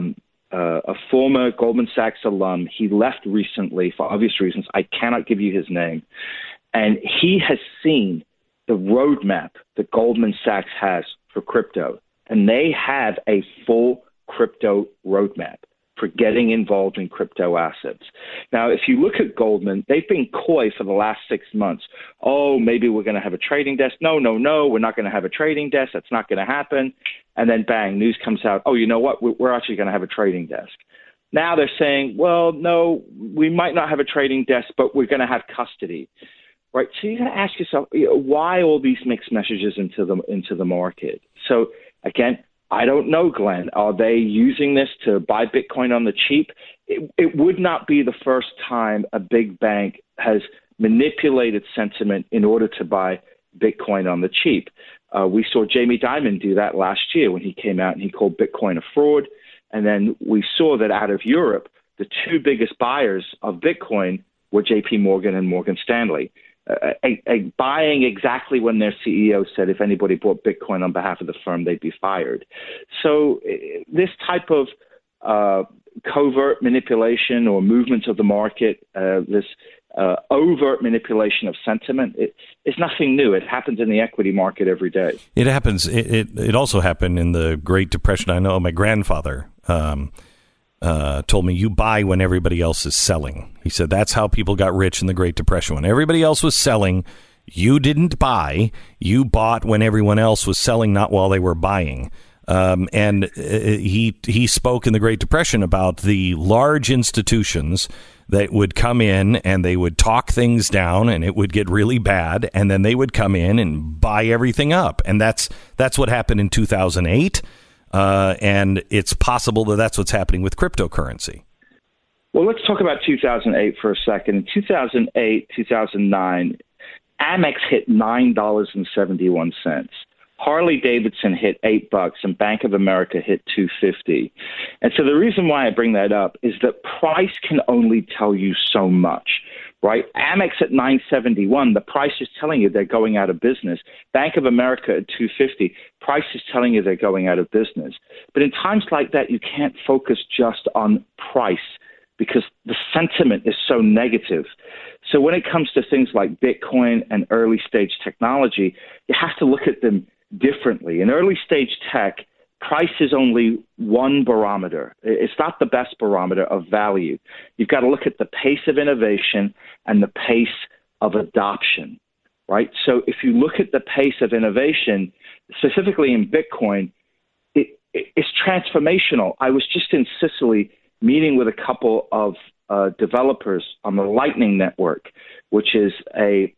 a former Goldman Sachs alum. He left recently for obvious reasons. I cannot give you his name. And he has seen the roadmap that Goldman Sachs has for crypto. And they have a full crypto roadmap for getting involved in crypto assets. Now, if you look at Goldman, they've been coy for the last 6 months. Oh, maybe we're going to have a trading desk. No, we're not going to have a trading desk. That's not going to happen. And then bang, news comes out. Oh, you know what? We're actually going to have a trading desk. Now they're saying, well, no, we might not have a trading desk, but we're going to have custody. Right. So you got to ask yourself, why all these mixed messages into the market? So, again, I don't know, Glenn. Are they using this to buy Bitcoin on the cheap? It would not be the first time a big bank has manipulated sentiment in order to buy Bitcoin on the cheap. We saw Jamie Dimon do that last year when he came out and he called Bitcoin a fraud. And then we saw that out of Europe, the two biggest buyers of Bitcoin were JP Morgan and Morgan Stanley. Buying exactly when their CEO said if anybody bought Bitcoin on behalf of the firm, they'd be fired. So this type of covert manipulation or movement of the market, this overt manipulation of sentiment. It's nothing new. It happens in the equity market every day. It happens. It also happened in the Great Depression. I know my grandfather told me, you buy when everybody else is selling. He said that's how people got rich in the Great Depression. When everybody else was selling, you didn't buy. You bought when everyone else was selling, not while they were buying. And he spoke in the Great Depression about the large institutions that would come in and they would talk things down and it would get really bad. And then they would come in and buy everything up. And that's what happened in 2008. And it's possible that that's what's happening with cryptocurrency. Well, let's talk about 2008 for a second. In 2008, 2009, Amex hit $9.71. Harley Davidson hit $8, and Bank of America hit $2.50. And so the reason why I bring that up is that price can only tell you so much, right? Amex at $9.71, the price is telling you they're going out of business. Bank of America at $2.50, price is telling you they're going out of business. But in times like that, you can't focus just on price because the sentiment is so negative. So when it comes to things like Bitcoin and early stage technology, you have to look at them differently. In early stage tech, price is only one barometer. It's not the best barometer of value. You've got to look at the pace of innovation and the pace of adoption, right? So if you look at the pace of innovation, specifically in Bitcoin, it's transformational. I was just in Sicily meeting with a couple of developers on the Lightning Network, which is a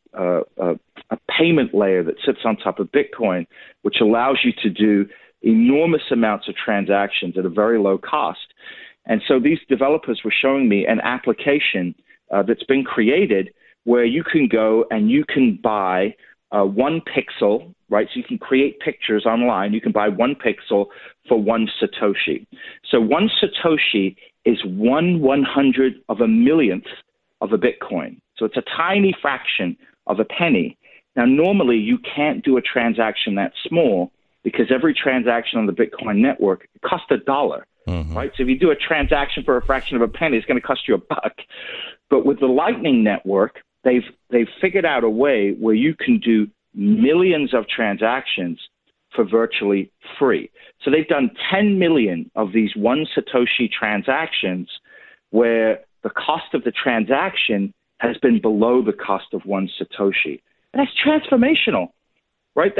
payment layer that sits on top of Bitcoin, which allows you to do enormous amounts of transactions at a very low cost. And so these developers were showing me an application that's been created where you can go and you can buy 1 pixel, right? So you can create pictures online. You can buy 1 pixel for 1 Satoshi. So 1 Satoshi is 1/100 of a millionth of a Bitcoin. So it's a tiny fraction of a penny. Now, normally you can't do a transaction that small because every transaction on the Bitcoin network costs $1, right? So if you do a transaction for a fraction of a penny, it's going to cost you $1. But with the Lightning Network, they've figured out a way where you can do millions of transactions for virtually free. So they've done 10 million of these 1 Satoshi transactions where the cost of the transaction has been below the cost of 1 Satoshi. And that's transformational, right?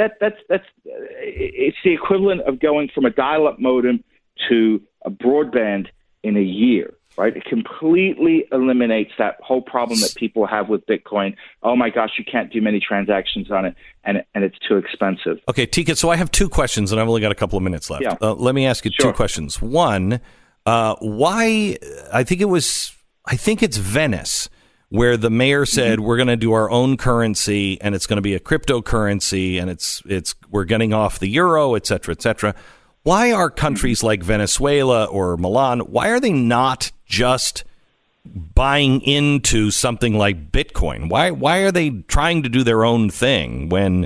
It's the equivalent of going from a dial-up modem to a broadband in a year, right? It completely eliminates that whole problem that people have with Bitcoin. Oh my gosh, you can't do many transactions on it, and it's too expensive. Okay, Tika, so I have 2 questions, and I've only got a couple of minutes left. Yeah. Let me ask you 2 questions. One, why, I think it's Venice, where the mayor said we're going to do our own currency and it's going to be a cryptocurrency and we're getting off the euro, et cetera, et cetera. Why are countries like Venezuela or Milan, why are they not just buying into something like Bitcoin? Why are they trying to do their own thing when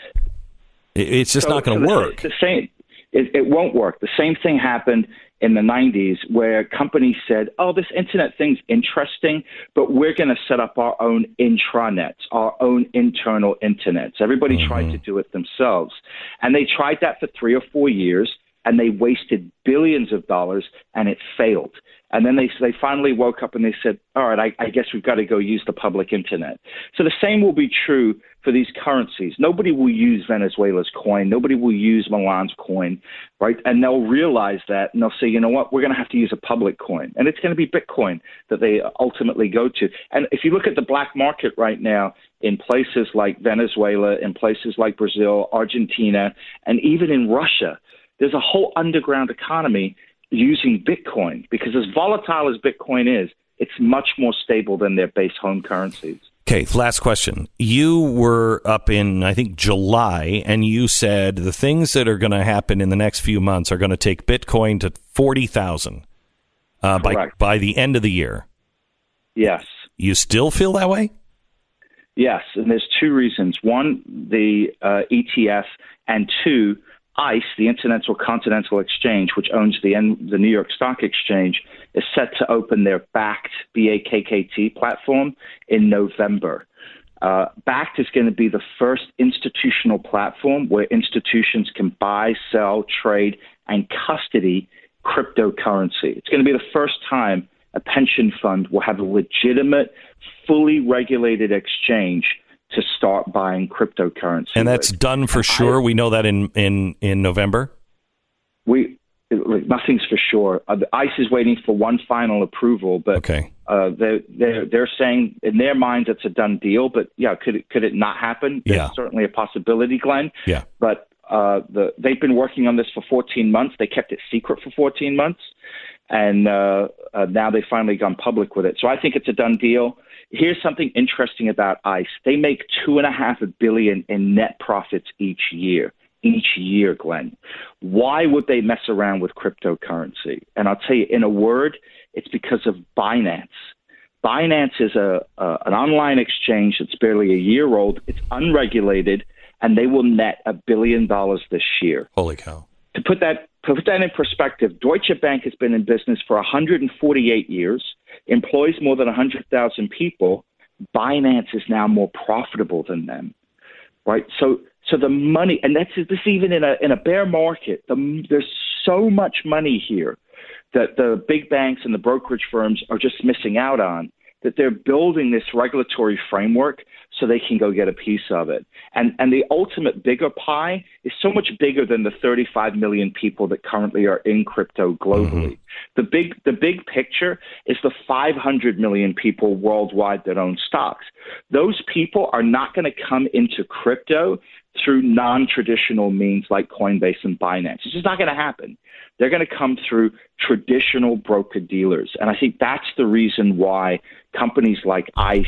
it's just not going to work? It won't work. The same thing happened in the 90s where companies said, oh, this internet thing's interesting, but we're going to set up our own intranets, our own internal internets. Everybody tried to do it themselves. And they tried that for 3 or 4 years, and they wasted billions of dollars, and it failed. And then they finally woke up and they said, all right, I guess we've got to go use the public internet. So the same will be true for these currencies. Nobody will use Venezuela's coin. Nobody will use Milan's coin, right? And they'll realize that, and they'll say, you know what, we're going to have to use a public coin. And it's going to be Bitcoin that they ultimately go to. And if you look at the black market right now in places like Venezuela, in places like Brazil, Argentina, and even in Russia, there's a whole underground economy using Bitcoin, because as volatile as Bitcoin is, it's much more stable than their base home currencies. Okay, last question. You were up in, I think, July, and you said the things that are going to happen in the next few months are going to take Bitcoin to 40,000 by the end of the year. Yes. You still feel that way? Yes, and there's 2 reasons. One, the ETF, and 2, ICE, the Intercontinental Exchange, which owns the New York Stock Exchange, is set to open their Bakkt, BAKKT platform in November. Bakkt is going to be the first institutional platform where institutions can buy, sell, trade, and custody cryptocurrency. It's going to be the first time a pension fund will have a legitimate, fully regulated exchange to start buying cryptocurrency. And that's done for sure. We know that in November. Nothing's for sure. ICE is waiting for one final approval, but okay. They're saying in their minds it's a done deal. But yeah, could it not happen? There's certainly a possibility, Glenn. Yeah. But they've been working on this for 14 months. They kept it secret for 14 months, and now they've finally gone public with it. So I think it's a done deal. Here's something interesting about ICE. They make $2.5 billion in net profits each year, Glenn. Why would they mess around with cryptocurrency? And I'll tell you, in a word, it's because of Binance. Binance is an online exchange that's barely a year old. It's unregulated, and they will net $1 billion this year. Holy cow. To put that in perspective, Deutsche Bank has been in business for 148 years, employs more than 100,000 people. Binance is now more profitable than them, right? So the money, and this even in a bear market, there's so much money here that the big banks and the brokerage firms are just missing out on, that they're building this regulatory framework so they can go get a piece of it. And the ultimate bigger pie is so much bigger than the 35 million people that currently are in crypto globally. Mm-hmm. The big picture is the 500 million people worldwide that own stocks. Those people are not going to come into crypto through non-traditional means like Coinbase and Binance. It's just not going to happen. They're going to come through traditional broker-dealers. And I think that's the reason why companies like ICE,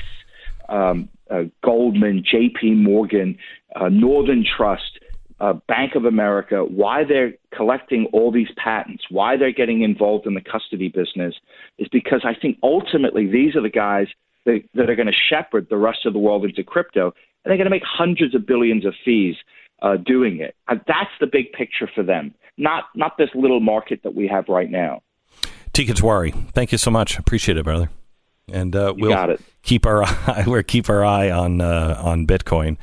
Goldman, JP Morgan, Northern Trust, Bank of America, why they're collecting all these patents, why they're getting involved in the custody business, is because I think ultimately these are the guys that are going to shepherd the rest of the world into crypto, and they're going to make hundreds of billions of fees doing it. That's the big picture for them, not this little market that we have right now. Teeka Tiwari, thank you so much. Appreciate it, brother. And we'll keep our eye on Bitcoin.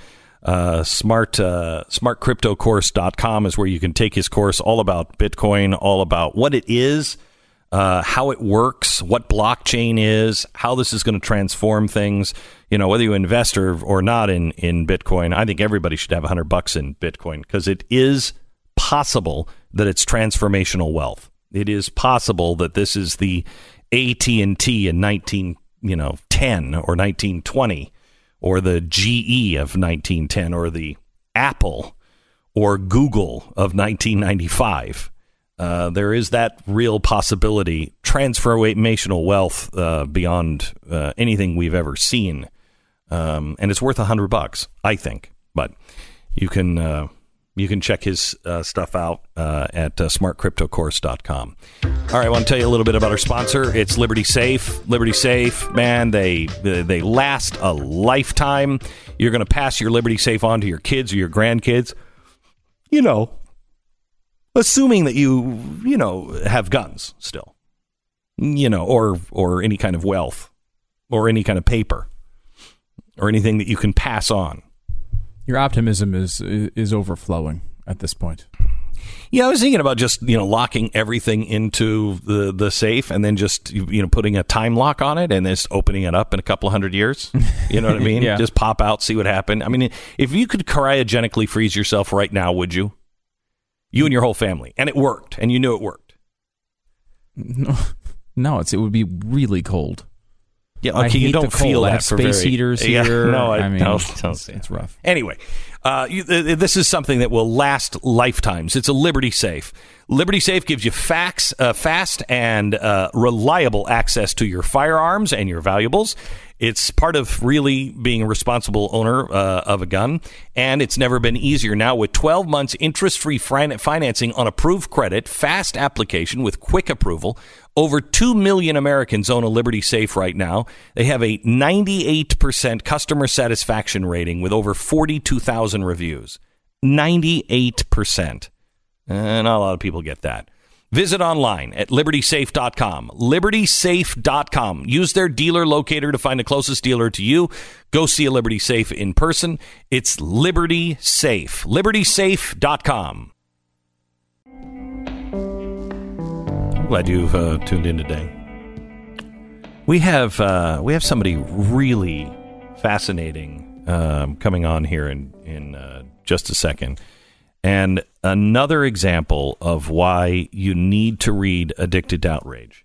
SmartCryptoCourse.com is where you can take his course all about Bitcoin, all about what it is, how it works, what blockchain is, how this is going to transform things. You know, whether you invest or not in Bitcoin, I think everybody should have $100 in Bitcoin, because it is possible that it's transformational wealth. It is possible that this is the AT&T in 1910 or 1920, or the GE of 1910, or the Apple or Google of 1995. There is that real possibility, transformational wealth beyond anything we've ever seen, and it's worth $100, I think. But you can check his stuff out at smartcryptocourse.com. All right, I want to tell you a little bit about our sponsor. It's Liberty Safe. Liberty Safe, man, they last a lifetime. You're going to pass your Liberty Safe on to your kids or your grandkids. You know, assuming that you have guns still, or any kind of wealth, or any kind of paper, or anything that you can pass on. Your optimism is overflowing at this point. Yeah, I was thinking about just locking everything into the safe, and then just putting a time lock on it, and just opening it up in a couple of 100 years. You know what I mean? Yeah. Just pop out, see what happened. I mean, if you could cryogenically freeze yourself right now, would you? You and your whole family, and it worked, and you knew it worked. No, it would be really cold. Yeah, okay, you don't feel that for space heaters here. No, I mean, it's rough. Anyway, this is something that will last lifetimes. It's a Liberty Safe. Liberty Safe gives you fast and reliable access to your firearms and your valuables. It's part of really being a responsible owner of a gun, and it's never been easier. Now, with 12 months interest-free financing on approved credit, fast application with quick approval, over 2 million Americans own a Liberty Safe right now. They have a 98% customer satisfaction rating with over 42,000 reviews. 98%. Not a lot of people get that. Visit online at libertysafe.com. Libertysafe.com. Use their dealer locator to find the closest dealer to you. Go see a Liberty Safe in person. It's Liberty Safe. Libertysafe.com. I'm glad you've tuned in today. We have somebody really fascinating coming on here in just a second. And another example of why you need to read Addicted to Outrage.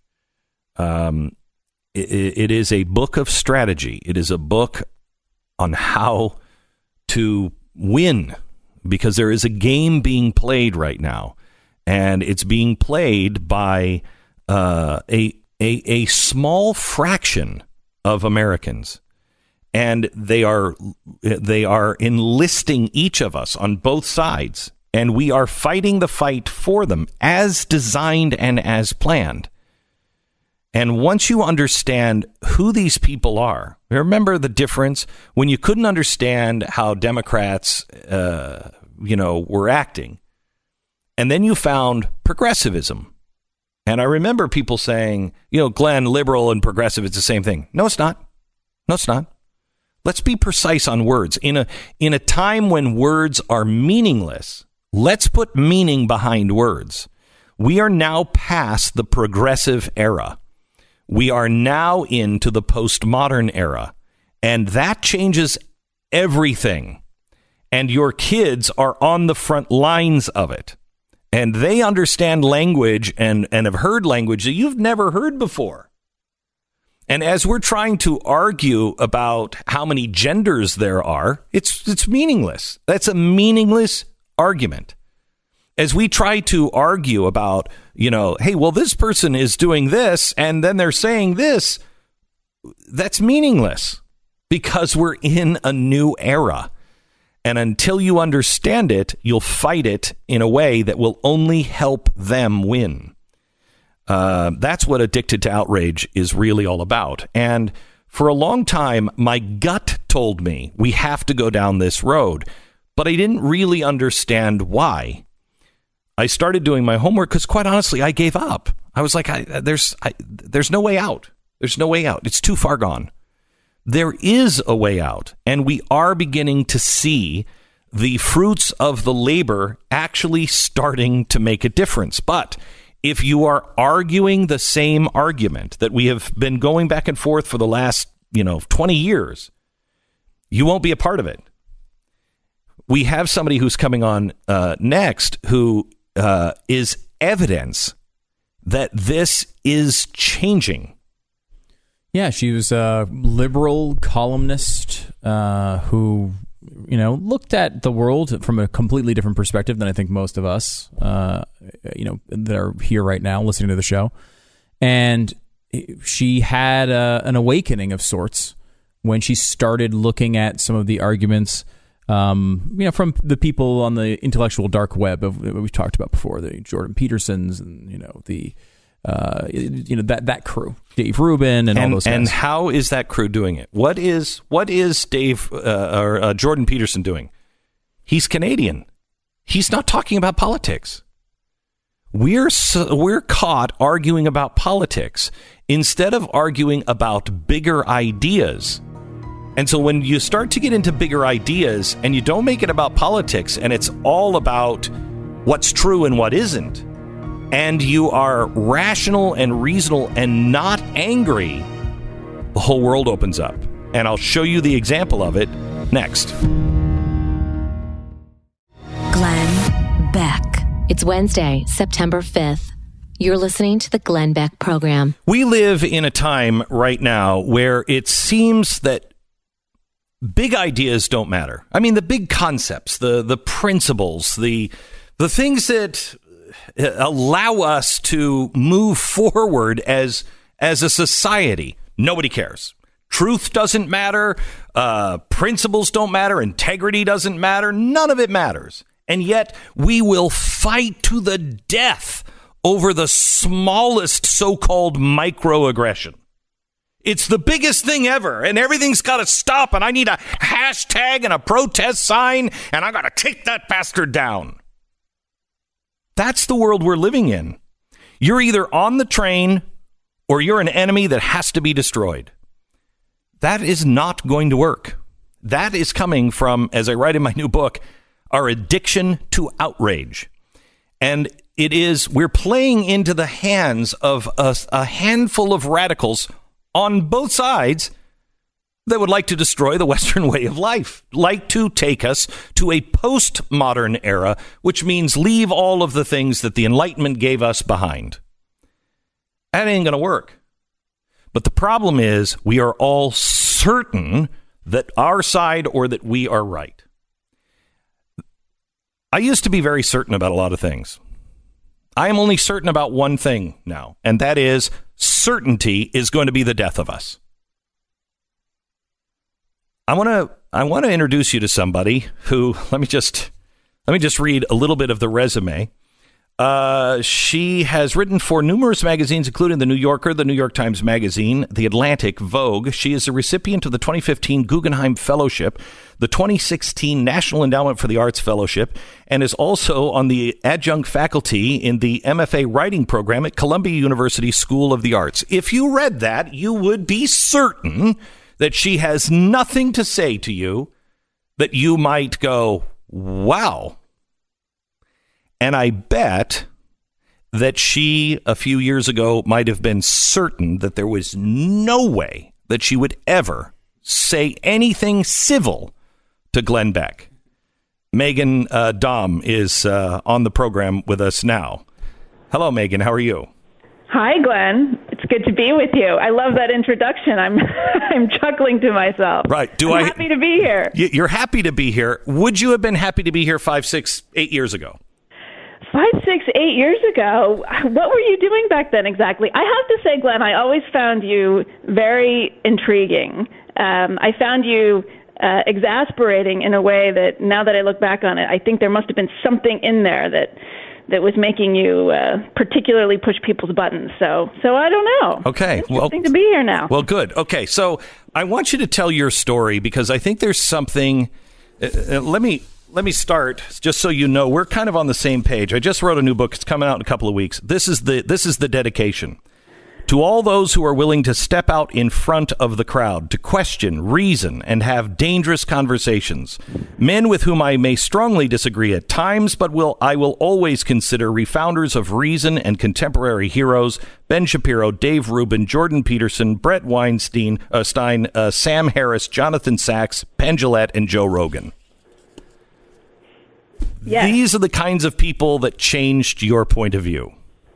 It is a book of strategy. It is a book on how to win, because there is a game being played right now, and it's being played by a small fraction of Americans. And they are enlisting each of us on both sides, and we are fighting the fight for them as designed and as planned. And once you understand who these people are, remember the difference when you couldn't understand how Democrats, were acting, and then you found progressivism. And I remember people saying, Glenn, liberal and progressive, it's the same thing. No, it's not. No, it's not. Let's be precise on words. In a time when words are meaningless, let's put meaning behind words. We are now past the progressive era. We are now into the postmodern era. And that changes everything. And your kids are on the front lines of it. And they understand language and have heard language that you've never heard before. And as we're trying to argue about how many genders there are, it's meaningless. That's a meaningless argument. As we try to argue about, hey, well, this person is doing this, and then they're saying this, that's meaningless because we're in a new era. And until you understand it, you'll fight it in a way that will only help them win. That's what Addicted to Outrage is really all about. And for a long time, my gut told me we have to go down this road, but I didn't really understand why. I started doing my homework because, quite honestly, I gave up. I was like, there's no way out. There's no way out. It's too far gone. There is a way out, and we are beginning to see the fruits of the labor actually starting to make a difference. But if you are arguing the same argument that we have been going back and forth for the last, 20 years, you won't be a part of it. We have somebody who's coming on next who is evidence that this is changing. Yeah, she was a liberal columnist who, looked at the world from a completely different perspective than I think most of us, that are here right now listening to the show. And she had an awakening of sorts when she started looking at some of the arguments, from the people on the intellectual dark web that we've talked about before, the Jordan Petersons and, that crew, Dave Rubin and all those guys. And how is that crew doing it? What is Dave or Jordan Peterson doing? He's Canadian. He's not talking about politics. We're caught arguing about politics instead of arguing about bigger ideas. And so when you start to get into bigger ideas and you don't make it about politics and it's all about what's true and what isn't, and you are rational and reasonable and not angry, the whole world opens up. And I'll show you the example of it next. Glenn Beck. It's Wednesday, September 5th. You're listening to the Glenn Beck Program. We live in a time right now where it seems that big ideas don't matter. I mean, the big concepts, the principles, the things that allow us to move forward as a society. Nobody cares. Truth doesn't matter. Principles don't matter. Integrity doesn't matter. None of it matters. And yet we will fight to the death over the smallest so-called microaggression. It's the biggest thing ever, and everything's got to stop, and I need a hashtag and a protest sign, and I got to take that bastard down. That's the world we're living in. You're either on the train or you're an enemy that has to be destroyed. That is not going to work. That is coming from, as I write in my new book, our addiction to outrage. And we're playing into the hands of a handful of radicals on both sides that would like to destroy the Western way of life, like to take us to a postmodern era, which means leave all of the things that the Enlightenment gave us behind. That ain't going to work. But the problem is we are all certain that our side or that we are right. I used to be very certain about a lot of things. I am only certain about one thing now, and that is certainty is going to be the death of us. I want to introduce you to somebody who, let me just read a little bit of the resume. She has written for numerous magazines, including The New Yorker, The New York Times Magazine, The Atlantic, Vogue. She is a recipient of the 2015 Guggenheim Fellowship, the 2016 National Endowment for the Arts Fellowship, and is also on the adjunct faculty in the MFA writing program at Columbia University School of the Arts. If you read that, you would be certain that she has nothing to say to you that you might go, wow. And I bet that she, a few years ago, might have been certain that there was no way that she would ever say anything civil to Glenn Beck. Megan Daum is on the program with us now. Hello, Megan. How are you? Hi, Glenn. It's good to be with you. I love that introduction. I'm chuckling to myself. Right. I'm happy to be here. You're happy to be here. Would you have been happy to be here 5, 6, 8 years ago? 5, 6, 8 years ago, what were you doing back then exactly? I have to say, Glenn, I always found you very intriguing. I found you exasperating in a way that, now that I look back on it, I think there must have been something in there that was making you particularly push people's buttons. So I don't know. Okay. It's interesting to be here now. Well, good. Okay. So I want you to tell your story because I think there's something. Let me start, just so you know, we're kind of on the same page. I just wrote a new book. It's coming out in a couple of weeks. This is the dedication. To all those who are willing to step out in front of the crowd, to question, reason, and have dangerous conversations. Men with whom I may strongly disagree at times, but I will always consider refounders of reason and contemporary heroes: Ben Shapiro, Dave Rubin, Jordan Peterson, Brett Weinstein, Sam Harris, Jonathan Sachs, Penn Jillette, and Joe Rogan. Yes. These are the kinds of people that changed your point of view.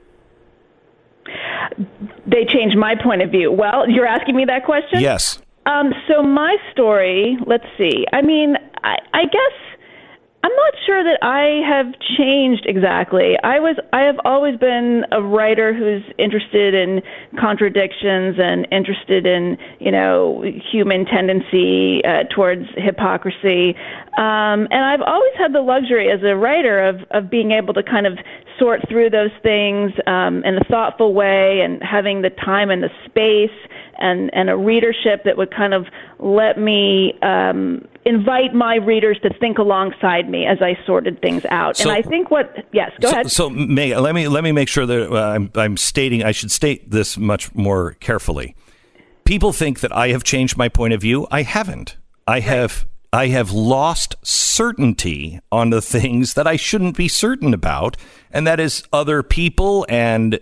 They changed my point of view. Well, you're asking me that question? Yes. So my story, let's see. I mean, I guess I'm not sure that I have changed exactly. I have always been a writer who's interested in contradictions and interested in, human tendency towards hypocrisy. And I've always had the luxury as a writer of being able to kind of sort through those things in a thoughtful way, and having the time and the space and a readership that would kind of let me invite my readers to think alongside me as I sorted things out. And I think yes, go ahead. So May, let me make sure that I should state this much more carefully. People think that I have changed my point of view. I haven't. I have lost certainty on the things that I shouldn't be certain about, and that is other people and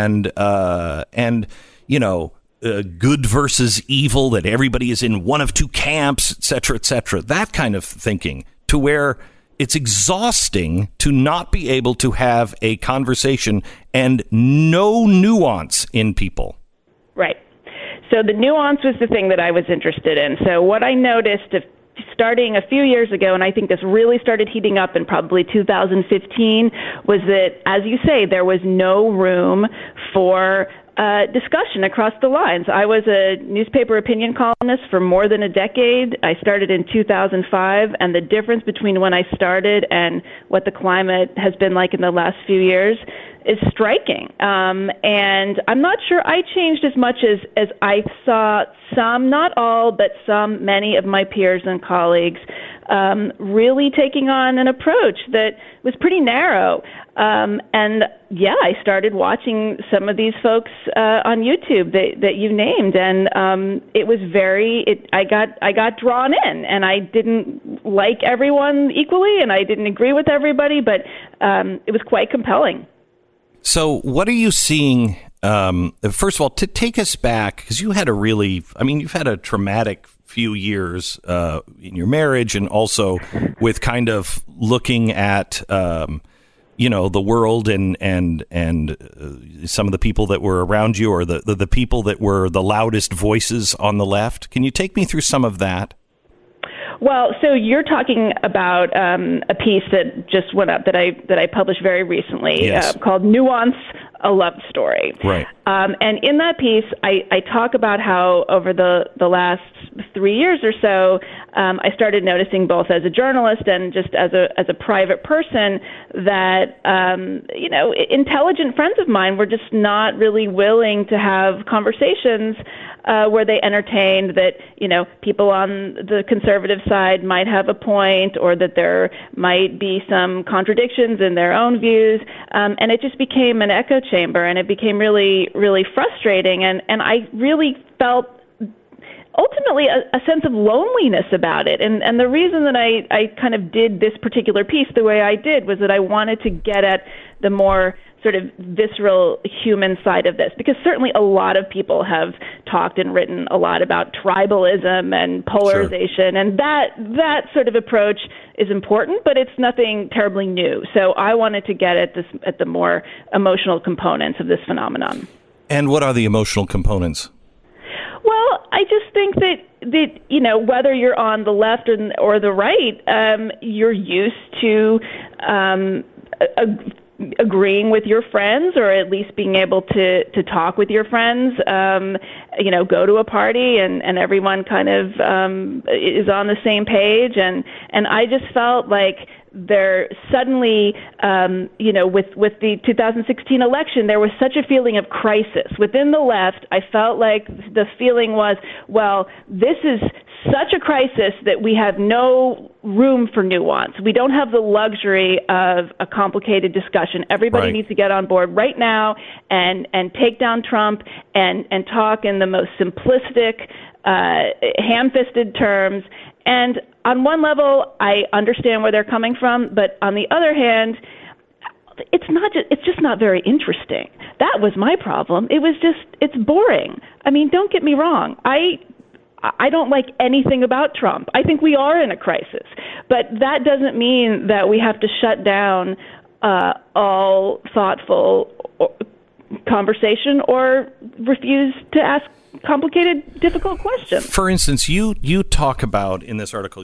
good versus evil, that everybody is in one of two camps, et cetera, that kind of thinking, to where it's exhausting to not be able to have a conversation and no nuance in people. Right. So the nuance was the thing that I was interested in. So what I noticed starting a few years ago, and I think this really started heating up in probably 2015, was that, as you say, there was no room for discussion across the lines. I was a newspaper opinion columnist for more than a decade. I started in 2005, and the difference between when I started and what the climate has been like in the last few years striking. And I'm not sure I changed as much as I saw some, not all, but many of my peers and colleagues really taking on an approach that was pretty narrow. And yeah, I started watching some of these folks on YouTube that you named, and it was I got drawn in, and I didn't like everyone equally, and I didn't agree with everybody, but it was quite compelling. So what are you seeing? First of all, to take us back, because you've had a traumatic few years in your marriage, and also with kind of looking at the world and some of the people that were around you, or the people that were the loudest voices on the left. Can you take me through some of that? Well, so you're talking about a piece that just went up that I published very recently, yes. Called Nuance, a Love Story. Right. And in that piece, I talk about how over the last 3 years or so, I started noticing, both as a journalist and just as a private person, that intelligent friends of mine were just not really willing to have conversations where they entertained that people on the conservative side might have a point, or that there might be some contradictions in their own views, and it just became an echo chamber, and it became really, really frustrating, and I really felt ultimately a sense of loneliness about it. And the reason that I kind of did this particular piece the way I did was that I wanted to get at the more sort of visceral human side of this, because certainly a lot of people have talked and written a lot about tribalism and polarization, sure. And that sort of approach is important, but it's nothing terribly new. So I wanted to get at the more emotional components of this phenomenon. And what are the emotional components? Well, I just think that whether you're on the left or the right, you're used to agreeing with your friends, or at least being able to talk with your friends, go to a party and everyone kind of is on the same page. And I just felt like there suddenly, with the 2016 election, there was such a feeling of crisis within the left. I felt like the feeling was, well, this is such a crisis that we have no room for nuance. We don't have the luxury of a complicated discussion. Everybody needs to get on board right now and take down Trump and talk in the most simplistic, ham-fisted terms. And on one level, I understand where they're coming from, but on the other hand, it's just not very interesting. That was my problem. It's boring. I mean, don't get me wrong. I don't like anything about Trump. I think we are in a crisis, but that doesn't mean that we have to shut down all thoughtful conversation or refuse to ask complicated, difficult questions. For instance, you talk about in this article,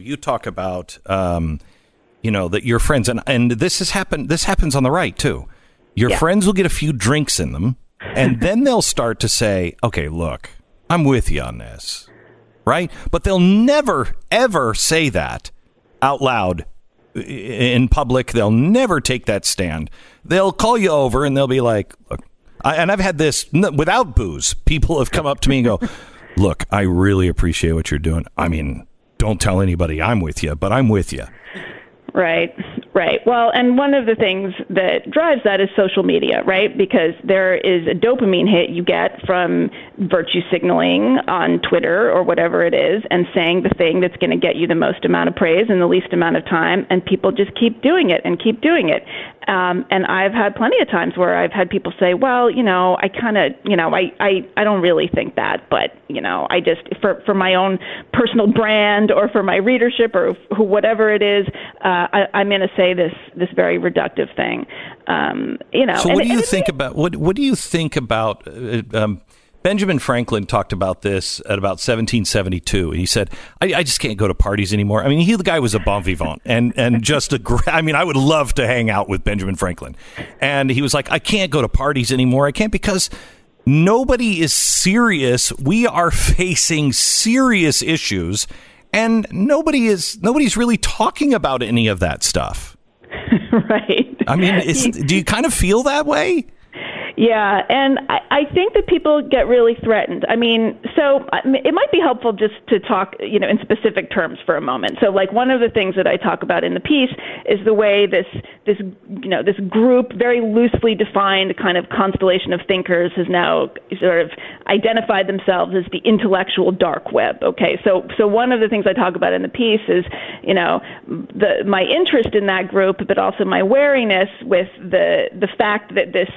that your friends, and this happens on the right too. Your friends will get a few drinks in them, and then they'll start to say, okay, look, I'm with you on this. Right? But they'll never, ever say that out loud in public. They'll never take that stand. They'll call you over and they'll be like, look, and I've had this without booze. People have come up to me and go, look, I really appreciate what you're doing. I mean, don't tell anybody I'm with you, but I'm with you. Right. Well, and one of the things that drives that is social media, right? Because there is a dopamine hit you get from virtue signaling on Twitter or whatever it is, and saying the thing that's going to get you the most amount of praise in the least amount of time, and people just keep doing it and keep doing it. And I've had plenty of times where I've had people say, well, I kind of, I don't really think that, but, I just, for my own personal brand or for my readership or whatever it is, I'm going to say this very reductive thing. So what do you think about, what do you think about, Benjamin Franklin talked about this at about 1772. He said, I just can't go to parties anymore. I mean, the guy was a bon vivant and just I would love to hang out with Benjamin Franklin. And he was like, I can't go to parties anymore. I can't, because nobody is serious. We are facing serious issues, and nobody's really talking about any of that stuff. Right. I mean, do you kind of feel that way? Yeah, and I think that people get really threatened. I mean, so it might be helpful just to talk, in specific terms for a moment. So, like, one of the things that I talk about in the piece is the way this group, very loosely defined kind of constellation of thinkers, has now sort of identified themselves as the intellectual dark web. Okay, so one of the things I talk about in the piece is, my interest in that group, but also my wariness with the fact that this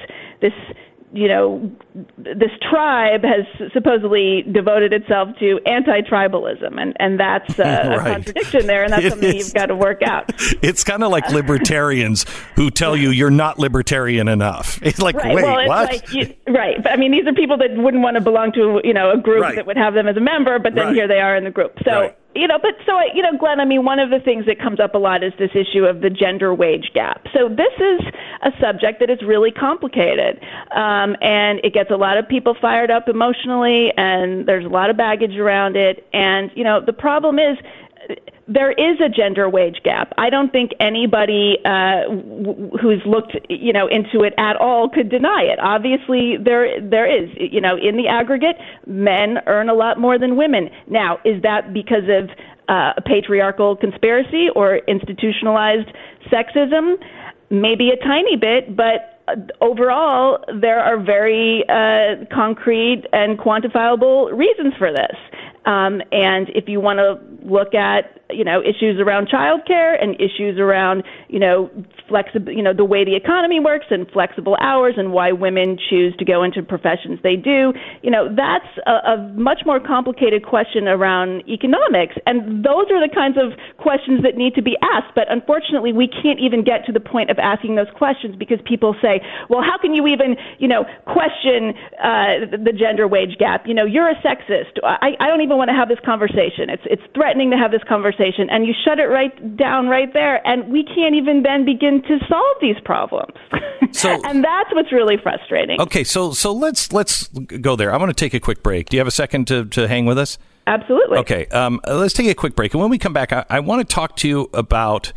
tribe has supposedly devoted itself to anti-tribalism, and that's a contradiction there, and that's something you've got to work out. It's kind of like libertarians who tell you you're not libertarian enough. It's like, right. Wait, well, it's what? Like, right. But I mean, these are people that wouldn't want to belong to, a group that would have them as a member, but then here they are in the group. So, Glenn, I mean, one of the things that comes up a lot is this issue of the gender wage gap. So this is a subject that is really complicated, and it gets a lot of people fired up emotionally, and there's a lot of baggage around it. And, the problem is there is a gender wage gap. I don't think anybody who's looked, into it at all could deny it. Obviously, there is. In the aggregate, men earn a lot more than women. Now, is that because of a patriarchal conspiracy or institutionalized sexism? Maybe a tiny bit, but overall, there are very concrete and quantifiable reasons for this. And if you want to look at, issues around childcare and issues around, flexible, the way the economy works and flexible hours and why women choose to go into professions they do, that's a much more complicated question around economics. And those are the kinds of questions that need to be asked. But unfortunately, we can't even get to the point of asking those questions because people say, well, how can you even, question the gender wage gap? You're a sexist. I don't even want to have this conversation. It's threatening to have this conversation, and you shut it right down right there, and we can't even then begin to solve these problems. And that's what's really frustrating. Okay, so let's go there. I want to take a quick break. Do you have a second to hang with us? Absolutely. Okay, let's take a quick break, and when we come back, I want to talk to you about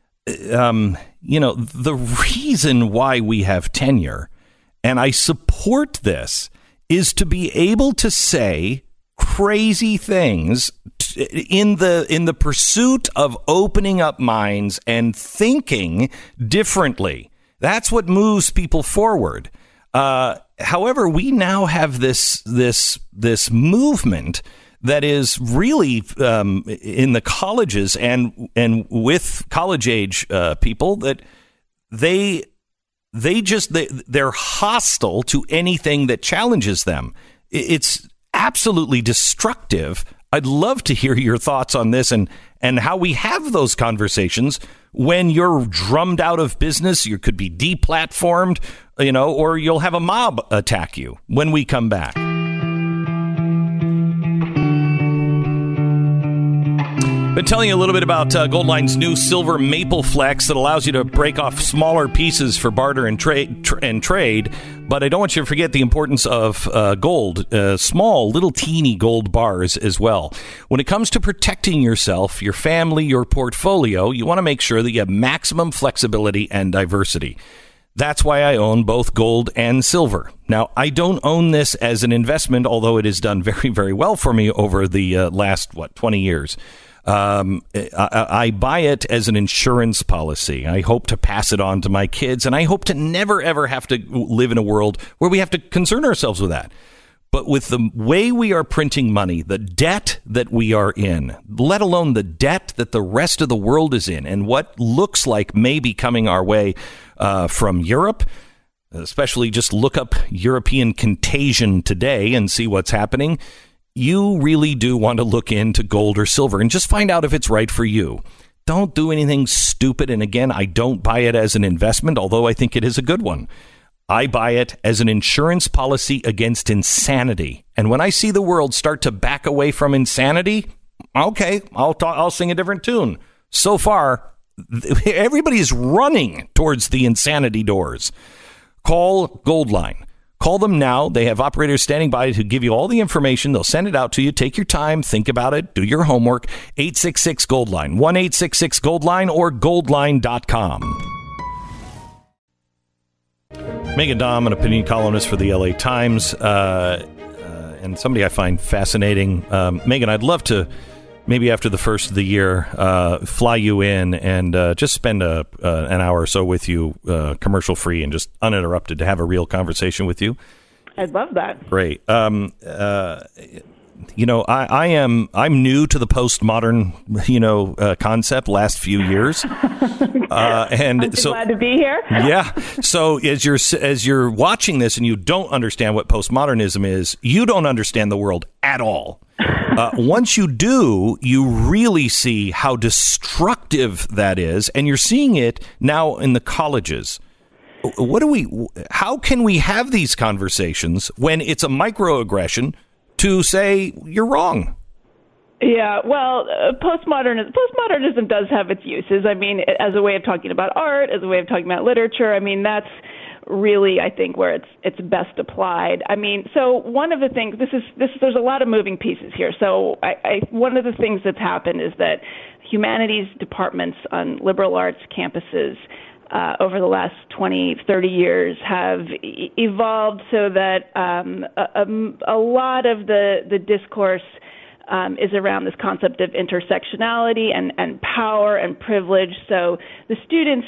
the reason why we have tenure, and I support this, is to be able to say crazy things in the pursuit of opening up minds and thinking differently. That's what moves people forward. However, we now have this movement that is really in the colleges and with college age people that they're hostile to anything that challenges them. It's absolutely destructive. I'd love to hear your thoughts on this and how we have those conversations when you're drummed out of business. You could be deplatformed, or you'll have a mob attack you when we come back. Been telling you a little bit about Goldline's new Silver Maple Flex that allows you to break off smaller pieces for barter and trade. But I don't want you to forget the importance of gold, small, little teeny gold bars as well. When it comes to protecting yourself, your family, your portfolio, you want to make sure that you have maximum flexibility and diversity. That's why I own both gold and silver. Now, I don't own this as an investment, although it has done very, very well for me over the last, 20 years. I buy it as an insurance policy. I hope to pass it on to my kids, and I hope to never, ever have to live in a world where we have to concern ourselves with that. But with the way we are printing money, the debt that we are in, let alone the debt that the rest of the world is in, and what looks like may be coming our way from Europe, especially just look up European contagion today and see what's happening. You really do want to look into gold or silver and just find out if it's right for you. Don't do anything stupid. And again, I don't buy it as an investment, although I think it is a good one. I buy it as an insurance policy against insanity. And when I see the world start to back away from insanity, okay, I'll sing a different tune. So far, everybody is running towards the insanity doors. Call Goldline. Call them now. They have operators standing by to give you all the information. They'll send it out to you. Take your time. Think about it. Do your homework. 866-GOLDLINE. 1-866-GOLDLINE or goldline.com. Megan Daum, an opinion columnist for the LA Times, and somebody I find fascinating. Megan, I'd love to, maybe after the first of the year, fly you in and just spend an hour or so with you, commercial-free and just uninterrupted, to have a real conversation with you. I'd love that. Great. I'm new to the postmodern, concept last few years. And I'm so glad to be here. Yeah. So as you're watching this and you don't understand what postmodernism is, you don't understand the world at all. Once you do, you really see how destructive that is, and you're seeing it now in the colleges. How can we have these conversations when it's a microaggression to say you're wrong? Yeah, well, postmodernism does have its uses. I mean, as a way of talking about art, as a way of talking about literature. I mean, that's really, I think, where it's best applied. I mean, so one of the things, there's a lot of moving pieces here. So one of the things that's happened is that humanities departments on liberal arts campuses over the last 20, 30 years have evolved so that a lot of the discourse is around this concept of intersectionality and power and privilege. So the students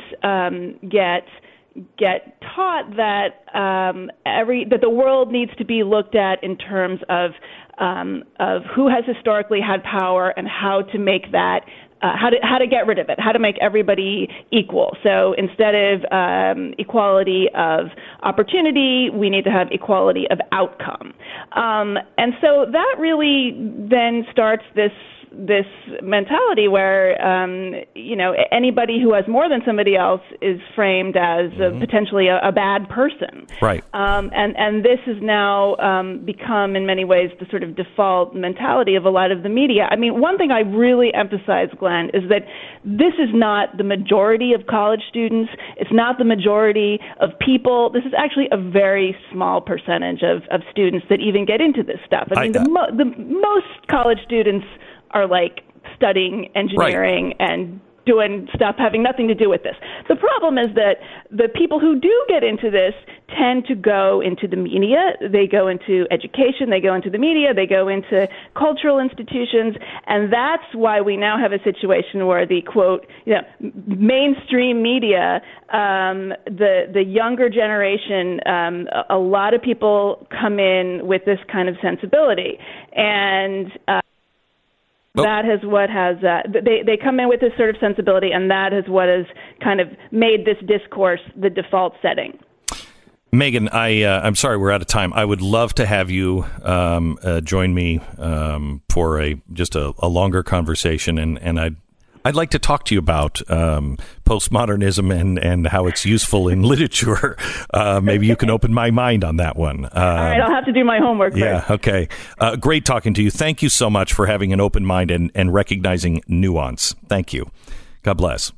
get taught that that the world needs to be looked at in terms of who has historically had power and how to make that. How to get rid of it, how to make everybody equal. So instead of equality of opportunity, we need to have equality of outcome. And so that really then starts this mentality where anybody who has more than somebody else is framed as potentially a bad person. Right. And this has now become in many ways the sort of default mentality of a lot of the media. I mean, one thing I really emphasize, Glenn, is that this is not the majority of college students. It's not the majority of people. This is actually a very small percentage of students that even get into this stuff. I mean, the most college students are like studying engineering and doing stuff having nothing to do with this. The problem is that the people who do get into this tend to go into the media. They go into education. They go into the media. They go into cultural institutions. And that's why we now have a situation where the, quote, mainstream media, the younger generation, a lot of people come in with this kind of sensibility. And that is what has they come in with this sort of sensibility, and that is what has kind of made this discourse the default setting. Megan, I'm sorry we're out of time. I would love to have you join me for a longer conversation, and I'd like to talk to you about postmodernism and how it's useful in literature. Maybe you can open my mind on that one. All right, I'll have to do my homework first. Yeah, okay. Great talking to you. Thank you so much for having an open mind and recognizing nuance. Thank you. God bless.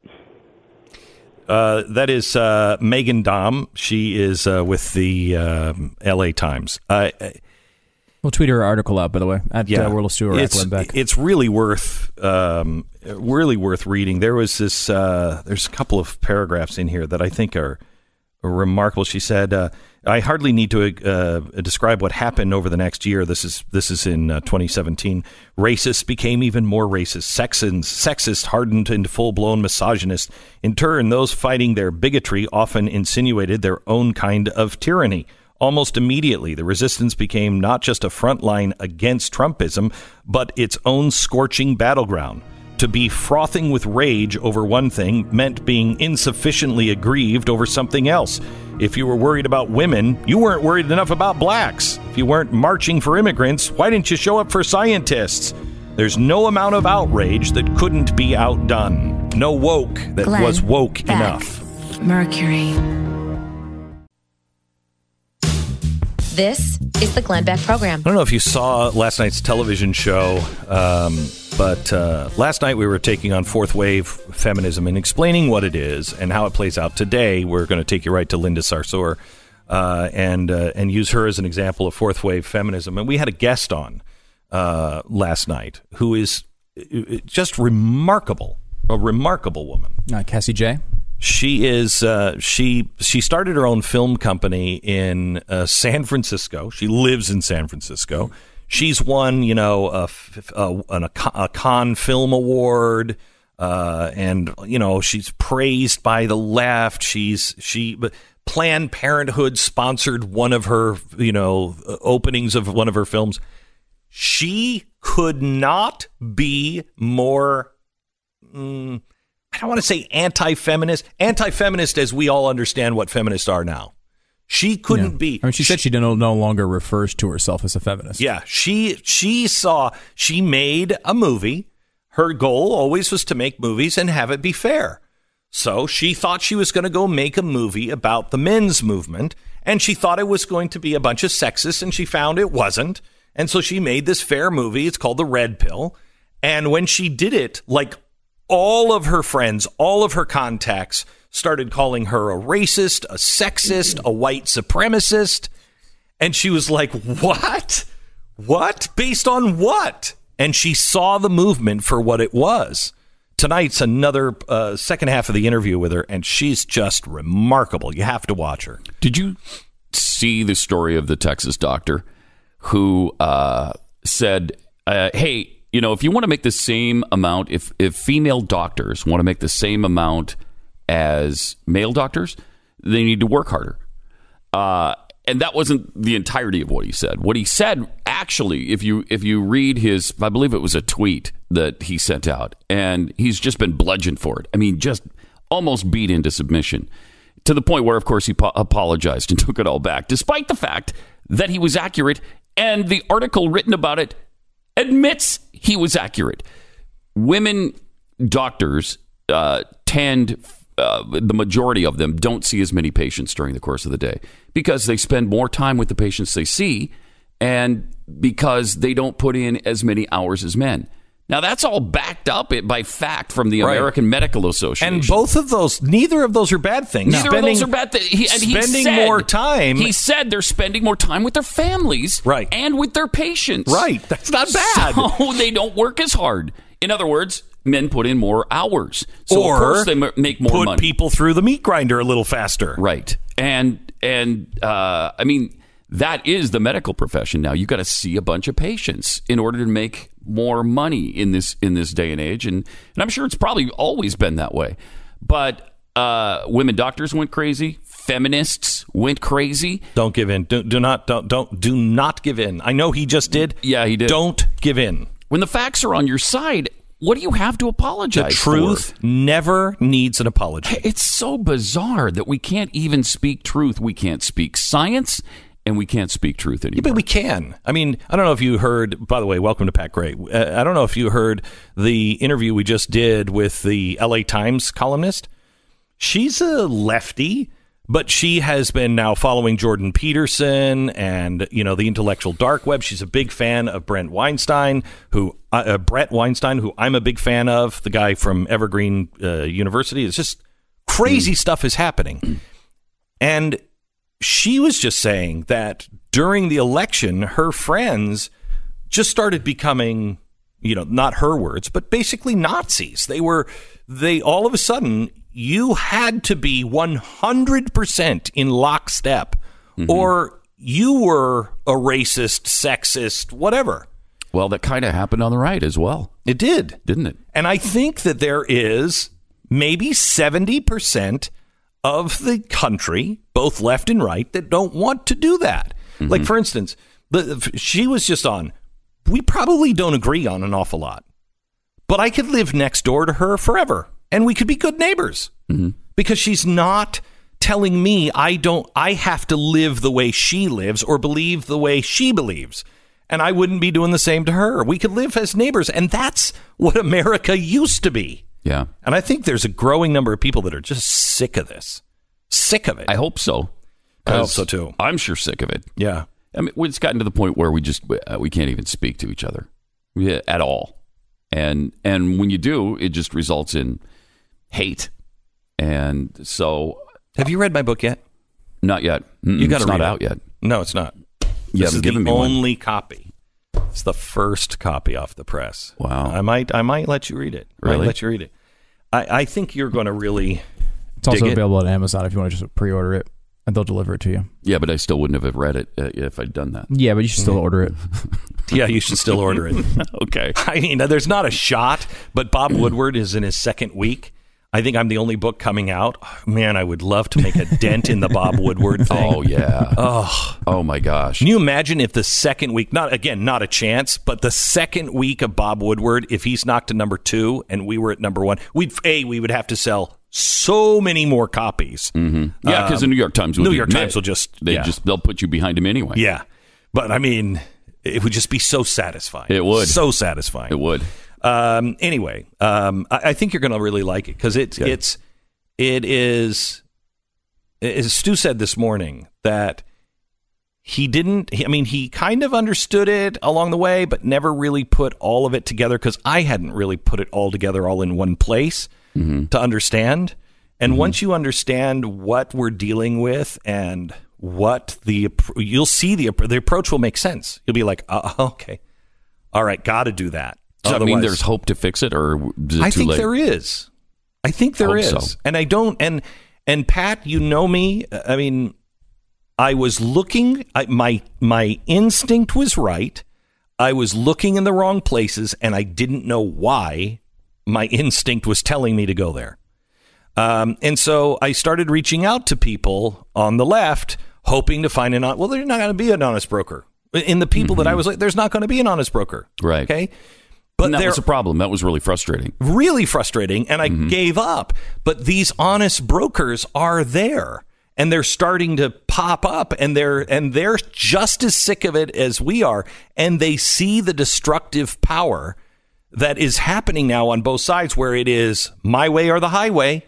That is Megan Daum. She is with the LA Times. We'll tweet her article out, by the way, at World of Stewart at Glenn Beck. It's really worth reading. There was this. There's a couple of paragraphs in here that I think are remarkable. She said, "I hardly need to describe what happened over the next year. This is in 2017. Racists became even more racist. Sexist hardened into full-blown misogynist. In turn, those fighting their bigotry often insinuated their own kind of tyranny." Almost immediately, the resistance became not just a front line against Trumpism, but its own scorching battleground. To be frothing with rage over one thing meant being insufficiently aggrieved over something else. If you were worried about women, you weren't worried enough about blacks. If you weren't marching for immigrants, why didn't you show up for scientists? There's no amount of outrage that couldn't be outdone. No woke that was woke enough. Mercury. This is the Glenn Beck Program. I don't know if you saw last night's television show, but last night we were taking on fourth wave feminism and explaining what it is and how it plays out today. We're going to take you right to Linda Sarsour and use her as an example of fourth wave feminism. And we had a guest on last night who is just remarkable, a remarkable woman. Cassie J. She is she started her own film company in San Francisco. She lives in San Francisco. She's won, a Cannes Film Award, and she's praised by the left. Planned Parenthood sponsored one of her, openings of one of her films. She could not be more. I don't want to say anti-feminist as we all understand what feminists are now. She couldn't be. I mean, she said she no longer refers to herself as a feminist. Yeah, she made a movie. Her goal always was to make movies and have it be fair. So she thought she was going to go make a movie about the men's movement, and she thought it was going to be a bunch of sexist, and she found it wasn't. And so she made this fair movie. It's called The Red Pill. And when she did it, all of her friends, all of her contacts started calling her a racist, a sexist, a white supremacist. And she was like, what? What? Based on what? And she saw the movement for what it was. Tonight's another second half of the interview with her, and she's just remarkable. You have to watch her. Did you see the story of the Texas doctor who said, hey, if you want to make the same amount, if female doctors want to make the same amount as male doctors, they need to work harder. And that wasn't the entirety of what he said. What he said, actually, if you read his, I believe it was a tweet that he sent out, and he's just been bludgeoned for it. I mean, just almost beat into submission to the point where, of course, he apologized and took it all back, despite the fact that he was accurate, and the article written about it admits he was accurate. Women doctors tend, the majority of them don't see as many patients during the course of the day because they spend more time with the patients they see and because they don't put in as many hours as men. Now, that's all backed up by fact from the American Medical Association. And neither of those are bad things. Neither of those are bad things. Spending more time. He said they're spending more time with their families and with their patients. Right. That's not bad. So they don't work as hard. In other words, men put in more hours. So, of course, they make more money. Put people through the meat grinder a little faster. Right. And I mean, that is the medical profession now. You've got to see a bunch of patients in order to make more money in this day and age, and I'm sure it's probably always been that way. But women doctors went crazy. Feminists went crazy. Don't give in. Do not give in. I know he just did. Yeah, he did. Don't give in. When the facts are on your side, what do you have to apologize for? The truth never needs an apology. It's so bizarre that we can't even speak truth. We can't speak science. And we can't speak truth anymore. Yeah, but we can. I mean, I don't know if you heard, by the way, welcome to Pat Gray. I don't know if you heard the interview we just did with the LA Times columnist. She's a lefty, but she has been now following Jordan Peterson and, the intellectual dark web. She's a big fan of Brett Weinstein, who I'm a big fan of, the guy from Evergreen University. It's just crazy stuff is happening. And she was just saying that during the election, her friends just started becoming, not her words, but basically Nazis. They all of a sudden, you had to be 100% in lockstep, or you were a racist, sexist, whatever. Well, that kind of happened on the right as well. It did. Didn't it? And I think that there is maybe 70% of the country, both left and right, that don't want to do that. Like, for instance, she was just on, we probably don't agree on an awful lot, but I could live next door to her forever, and we could be good neighbors because she's not telling me I have to live the way she lives or believe the way she believes. And I wouldn't be doing the same to her. We could live as neighbors. And that's what America used to be. Yeah. And I think there's a growing number of people that are just sick of this. Sick of it. I hope so. I hope so, too. I'm sure sick of it. Yeah. I mean, it's gotten to the point where we can't even speak to each other at all. And when you do, it just results in hate. And so... Have you read my book yet? Not yet. You got to read it. It's not out yet. No, it's not. This is the only copy. It's the first copy off the press. Wow. I might let you read it. Really? I might let you read it. I think you're going to really It's also available at Amazon if you want to just pre-order it, and they'll deliver it to you. Yeah, but I still wouldn't have read it if I'd done that. Yeah, but you should still order it. Yeah, you should still order it. Okay. I mean, there's not a shot, but Bob Woodward is in his second week. I think I'm the only book coming out. Oh, man, I would love to make a dent in the Bob Woodward thing. Oh, yeah. Oh, my gosh. Can you imagine if the second week, not a chance, but the second week of Bob Woodward, if he's knocked to number 2 and we were at number 1, we would have to sell so many more copies. Mm-hmm. Yeah, because the New York Times will they'll put you behind him anyway. Yeah. But I mean, it would just be so satisfying. It would. So satisfying. It would. Anyway, I think you're going to really like it because it is, as Stu said this morning, that he kind of understood it along the way, but never really put all of it together because I hadn't really put it all together all in one place to understand. And once you understand what we're dealing with and what you'll see the approach will make sense. You'll be like, okay, all right, got to do that. Does that mean there's hope to fix it, or is it too late? I think there is. So. And I don't. And Pat, you know me. I mean, I was looking. My instinct was right. I was looking in the wrong places, and I didn't know why my instinct was telling me to go there. And so I started reaching out to people on the left, hoping to find there's not going to be an honest broker. In the people that I was like, there's not going to be an honest broker. Right. Okay. But that was a problem. That was really frustrating. Really frustrating. And I gave up. But these honest brokers are there. And they're starting to pop up. And they're just as sick of it as we are. And they see the destructive power that is happening now on both sides, where it is my way or the highway.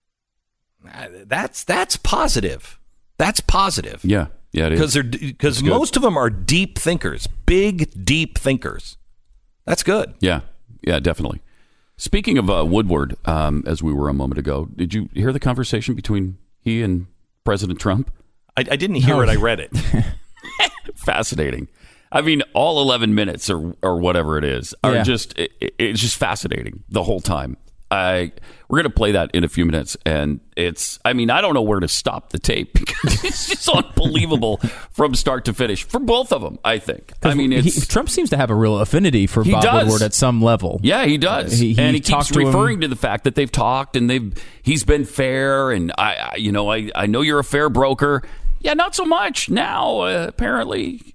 That's positive. That's positive. Yeah. Yeah, it is. Because most of them are deep thinkers. Big, deep thinkers. That's good. Yeah, definitely. Speaking of Woodward, as we were a moment ago, did you hear the conversation between he and President Trump? I didn't hear it. I read it. Fascinating. I mean, all 11 minutes or whatever it is are it's just fascinating the whole time. We're going to play that in a few minutes, and I don't know where to stop the tape because it's just unbelievable from start to finish for both of them, I think. I mean, Trump seems to have a real affinity for Bob Woodward at some level. Yeah, he does. He keeps referring to the fact that they've talked and he's been fair, and I know you're a fair broker. Yeah, not so much now. Apparently,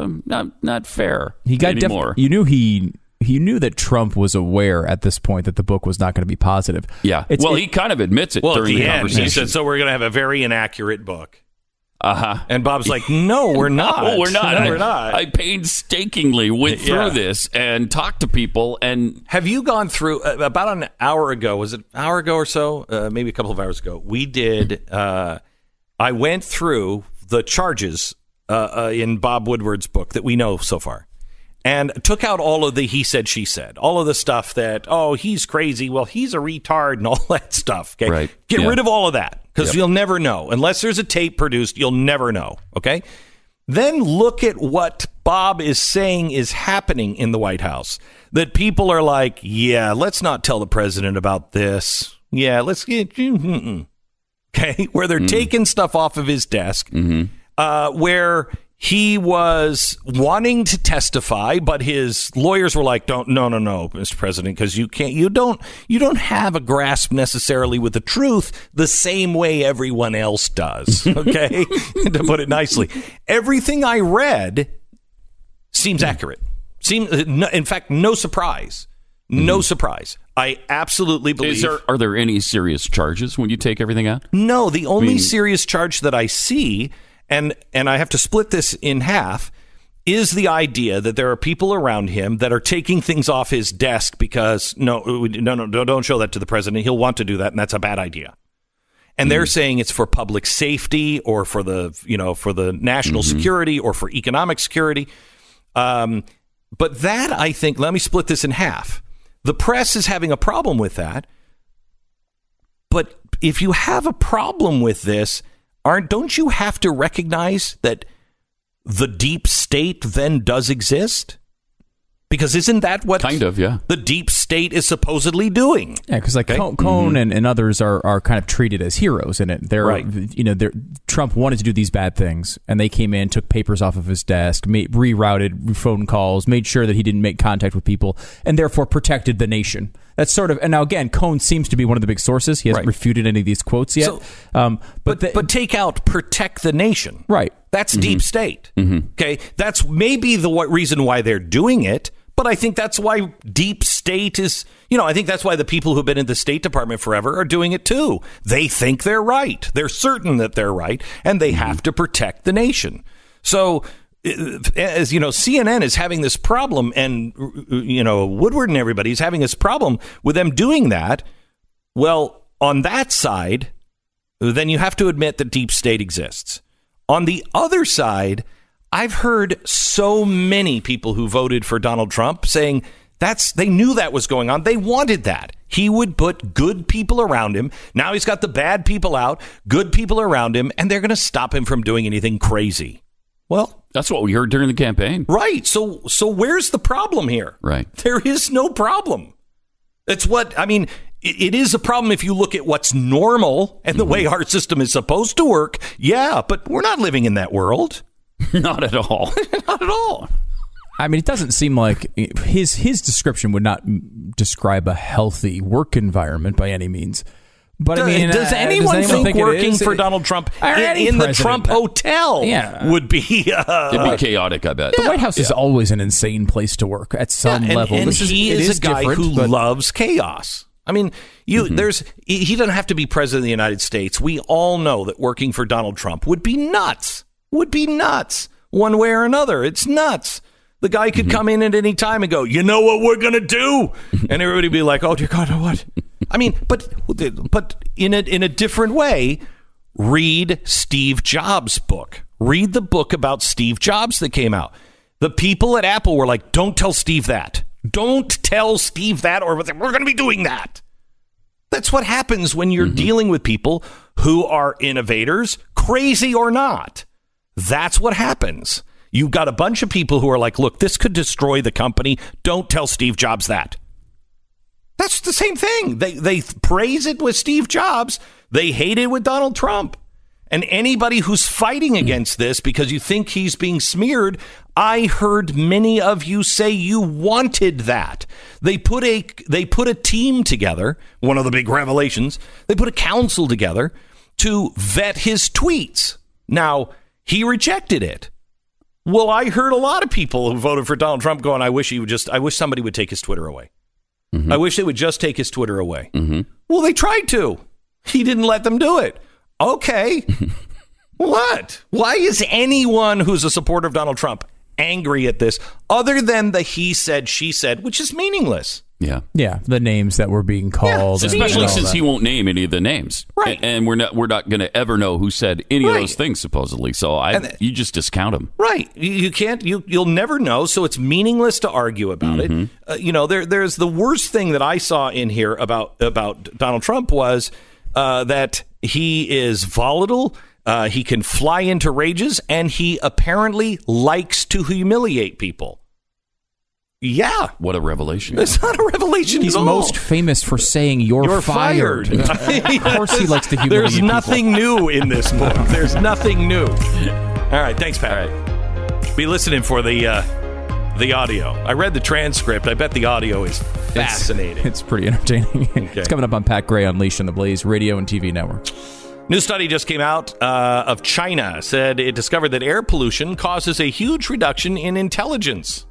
not fair anymore. He knew that Trump was aware at this point that the book was not going to be positive. Yeah. He kind of admits it during the conversation. He said, so we're going to have a very inaccurate book. Uh-huh. And Bob's like, no, we're not. No, we're not. No, we're not. I painstakingly went through this and talked to people. And have you gone through, about an hour ago, was it an hour ago or so? Maybe a couple of hours ago. We did, I went through the charges in Bob Woodward's book that we know so far. And took out all of the he said, she said. All of the stuff that, he's crazy. Well, he's a retard and all that stuff. Okay? Right. Get rid of all of that because you'll never know. Unless there's a tape produced, you'll never know. Okay? Then look at what Bob is saying is happening in the White House. That people are like, yeah, let's not tell the president about this. Yeah, let's get you. Okay? Where they're taking stuff off of his desk. Where he was wanting to testify, but his lawyers were like, no, Mr. President, because you don't have a grasp necessarily with the truth the same way everyone else does. Okay. To put it nicely, everything I read seems accurate. In fact, no surprise. No surprise. I absolutely believe. Are there any serious charges when you take everything out? No, the only serious charge that I see, and I have to split this in half, is the idea that there are people around him that are taking things off his desk because no, don't show that to the president. He'll want to do that, and that's a bad idea. And they're saying it's for public safety or for the national security or for economic security. But that, I think, let me split this in half. The press is having a problem with that. But if you have a problem with this, don't you have to recognize that the deep state then does exist? Because isn't that what the deep state is supposedly doing? Yeah, because like Cohn and others are kind of treated as heroes in it. Trump wanted to do these bad things, and they came in, took papers off of his desk, rerouted phone calls, made sure that he didn't make contact with people, and therefore protected the nation. That's sort of, and now again, Cohn seems to be one of the big sources. He hasn't refuted any of these quotes yet. So, but take out protect the nation. Right. That's deep state. Okay. That's maybe the reason why they're doing it. But I think that's why deep state is, I think that's why the people who've been in the State Department forever are doing it too. They think they're right. They're certain that they're right, and they have to protect the nation. So, as CNN is having this problem, and, Woodward and everybody is having this problem with them doing that. Well, on that side, then you have to admit that deep state exists. On the other side, I've heard so many people who voted for Donald Trump saying they knew that was going on. They wanted that. He would put good people around him. Now he's got the bad people out, good people around him, and they're going to stop him from doing anything crazy. Well, that's what we heard during the campaign. Right. So where's the problem here? Right. There is no problem. It is a problem if you look at what's normal and the way our system is supposed to work. Yeah, but we're not living in that world. Not at all. Not at all. I mean, it doesn't seem like his description would not describe a healthy work environment by any means. But does anyone think working for Donald Trump in the Trump hotel would be... it'd be chaotic, I bet. The White House is always an insane place to work at some level. And he is a guy who loves chaos. I mean, he doesn't have to be president of the United States. We all know that working for Donald Trump would be nuts. One way or another. It's nuts. The guy could come in at any time and go, you know what we're going to do? And everybody would be like, oh, dear God, what? I mean, but in a different way, read Steve Jobs' book. Read the book about Steve Jobs that came out. The people at Apple were like, don't tell Steve that. Don't tell Steve that, or we're going to be doing that. That's what happens when you're dealing with people who are innovators, crazy or not. That's what happens. You've got a bunch of people who are like, look, this could destroy the company. Don't tell Steve Jobs that. That's the same thing. They praise it with Steve Jobs. They hate it with Donald Trump. And anybody who's fighting against this because you think he's being smeared, I heard many of you say you wanted that. They put a team together, one of the big revelations. They put a council together to vet his tweets. Now, he rejected it. Well, I heard a lot of people who voted for Donald Trump going, I wish somebody would take his Twitter away. I wish they would just take his Twitter away. Well, they tried to. He didn't let them do it. Okay. What? Why is anyone who's a supporter of Donald Trump angry at this other than the he said, she said, which is meaningless? Yeah, the names that were being called. Especially since he won't name any of the names. Right. And we're not going to ever know who said any of those things, supposedly. So you just discount them. Right. You can't, you'll never know. So it's meaningless to argue about it. There's the worst thing that I saw in here about Donald Trump was that he is volatile. He can fly into rages, and he apparently likes to humiliate people. Yeah. What a revelation. It's not a revelation He's at all. most famous for saying you're fired. Of course he likes to humiliate There's people. nothing new in this book. There's nothing new. All right. Thanks, Pat. All right. Be listening for the audio. I read the transcript. I bet the audio is fascinating. It's pretty entertaining. Okay. It's coming up on Pat Gray Unleashed on the Blaze Radio and TV network. New study just came out of China. Said it discovered that air pollution causes a huge reduction in intelligence.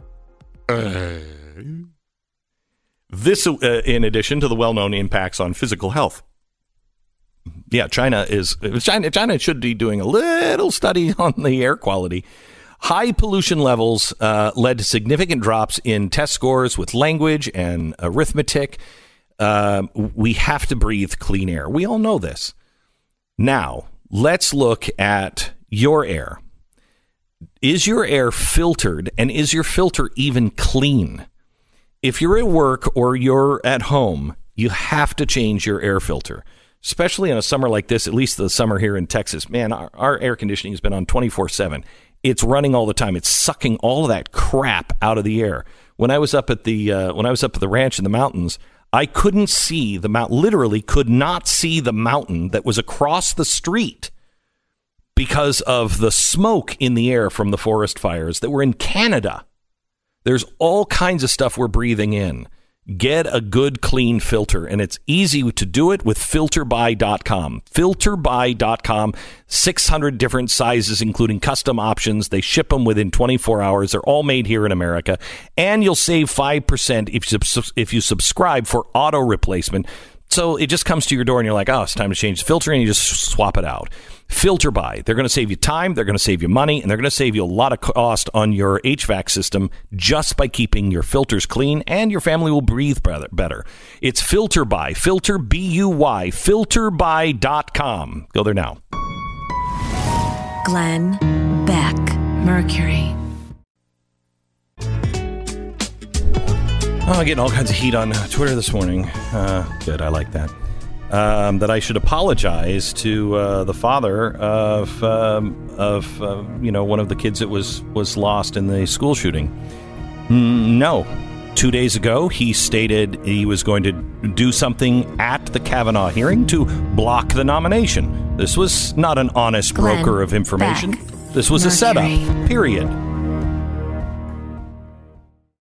This, in addition to the well-known impacts on physical health. Yeah, China should be doing a little study on the air quality. High pollution levels led to significant drops in test scores with language and arithmetic. We have to breathe clean air. We all know this. Now, let's look at your air. Is your air filtered, and is your filter even clean? If you're at work or you're at home, you have to change your air filter, especially in a summer like this, at least the summer here in Texas. Man, our air conditioning has been on 24/7. It's running all the time. It's sucking all of that crap out of the air. when I was up at the ranch in the mountains, I couldn't see the mountain. Literally, could not see the mountain that was across the street because of the smoke in the air from the forest fires that were in Canada. There's all kinds of stuff we're breathing in. Get a good, clean filter, and it's easy to do it with filterbuy.com. Filterbuy.com, 600 different sizes, including custom options. They ship them within 24 hours. They're all made here in America, and you'll save 5% if you subscribe for auto replacement. So it just comes to your door, and you're like, oh, it's time to change the filter, and you just swap it out. FilterBuy. They're going to save you time, they're going to save you money, and they're going to save you a lot of cost on your HVAC system just by keeping your filters clean, and your family will breathe better. It's FilterBuy. Filter, B-U-Y. FilterBuy.com. Go there now. Glenn Beck, Mercury. Oh, getting all kinds of heat on Twitter this morning. Good, I like that. That I should apologize to the father of one of the kids that was lost in the school shooting. No. 2 days ago, he stated he was going to do something at the Kavanaugh hearing to block the nomination. This was not an honest broker of information. This was a setup, period.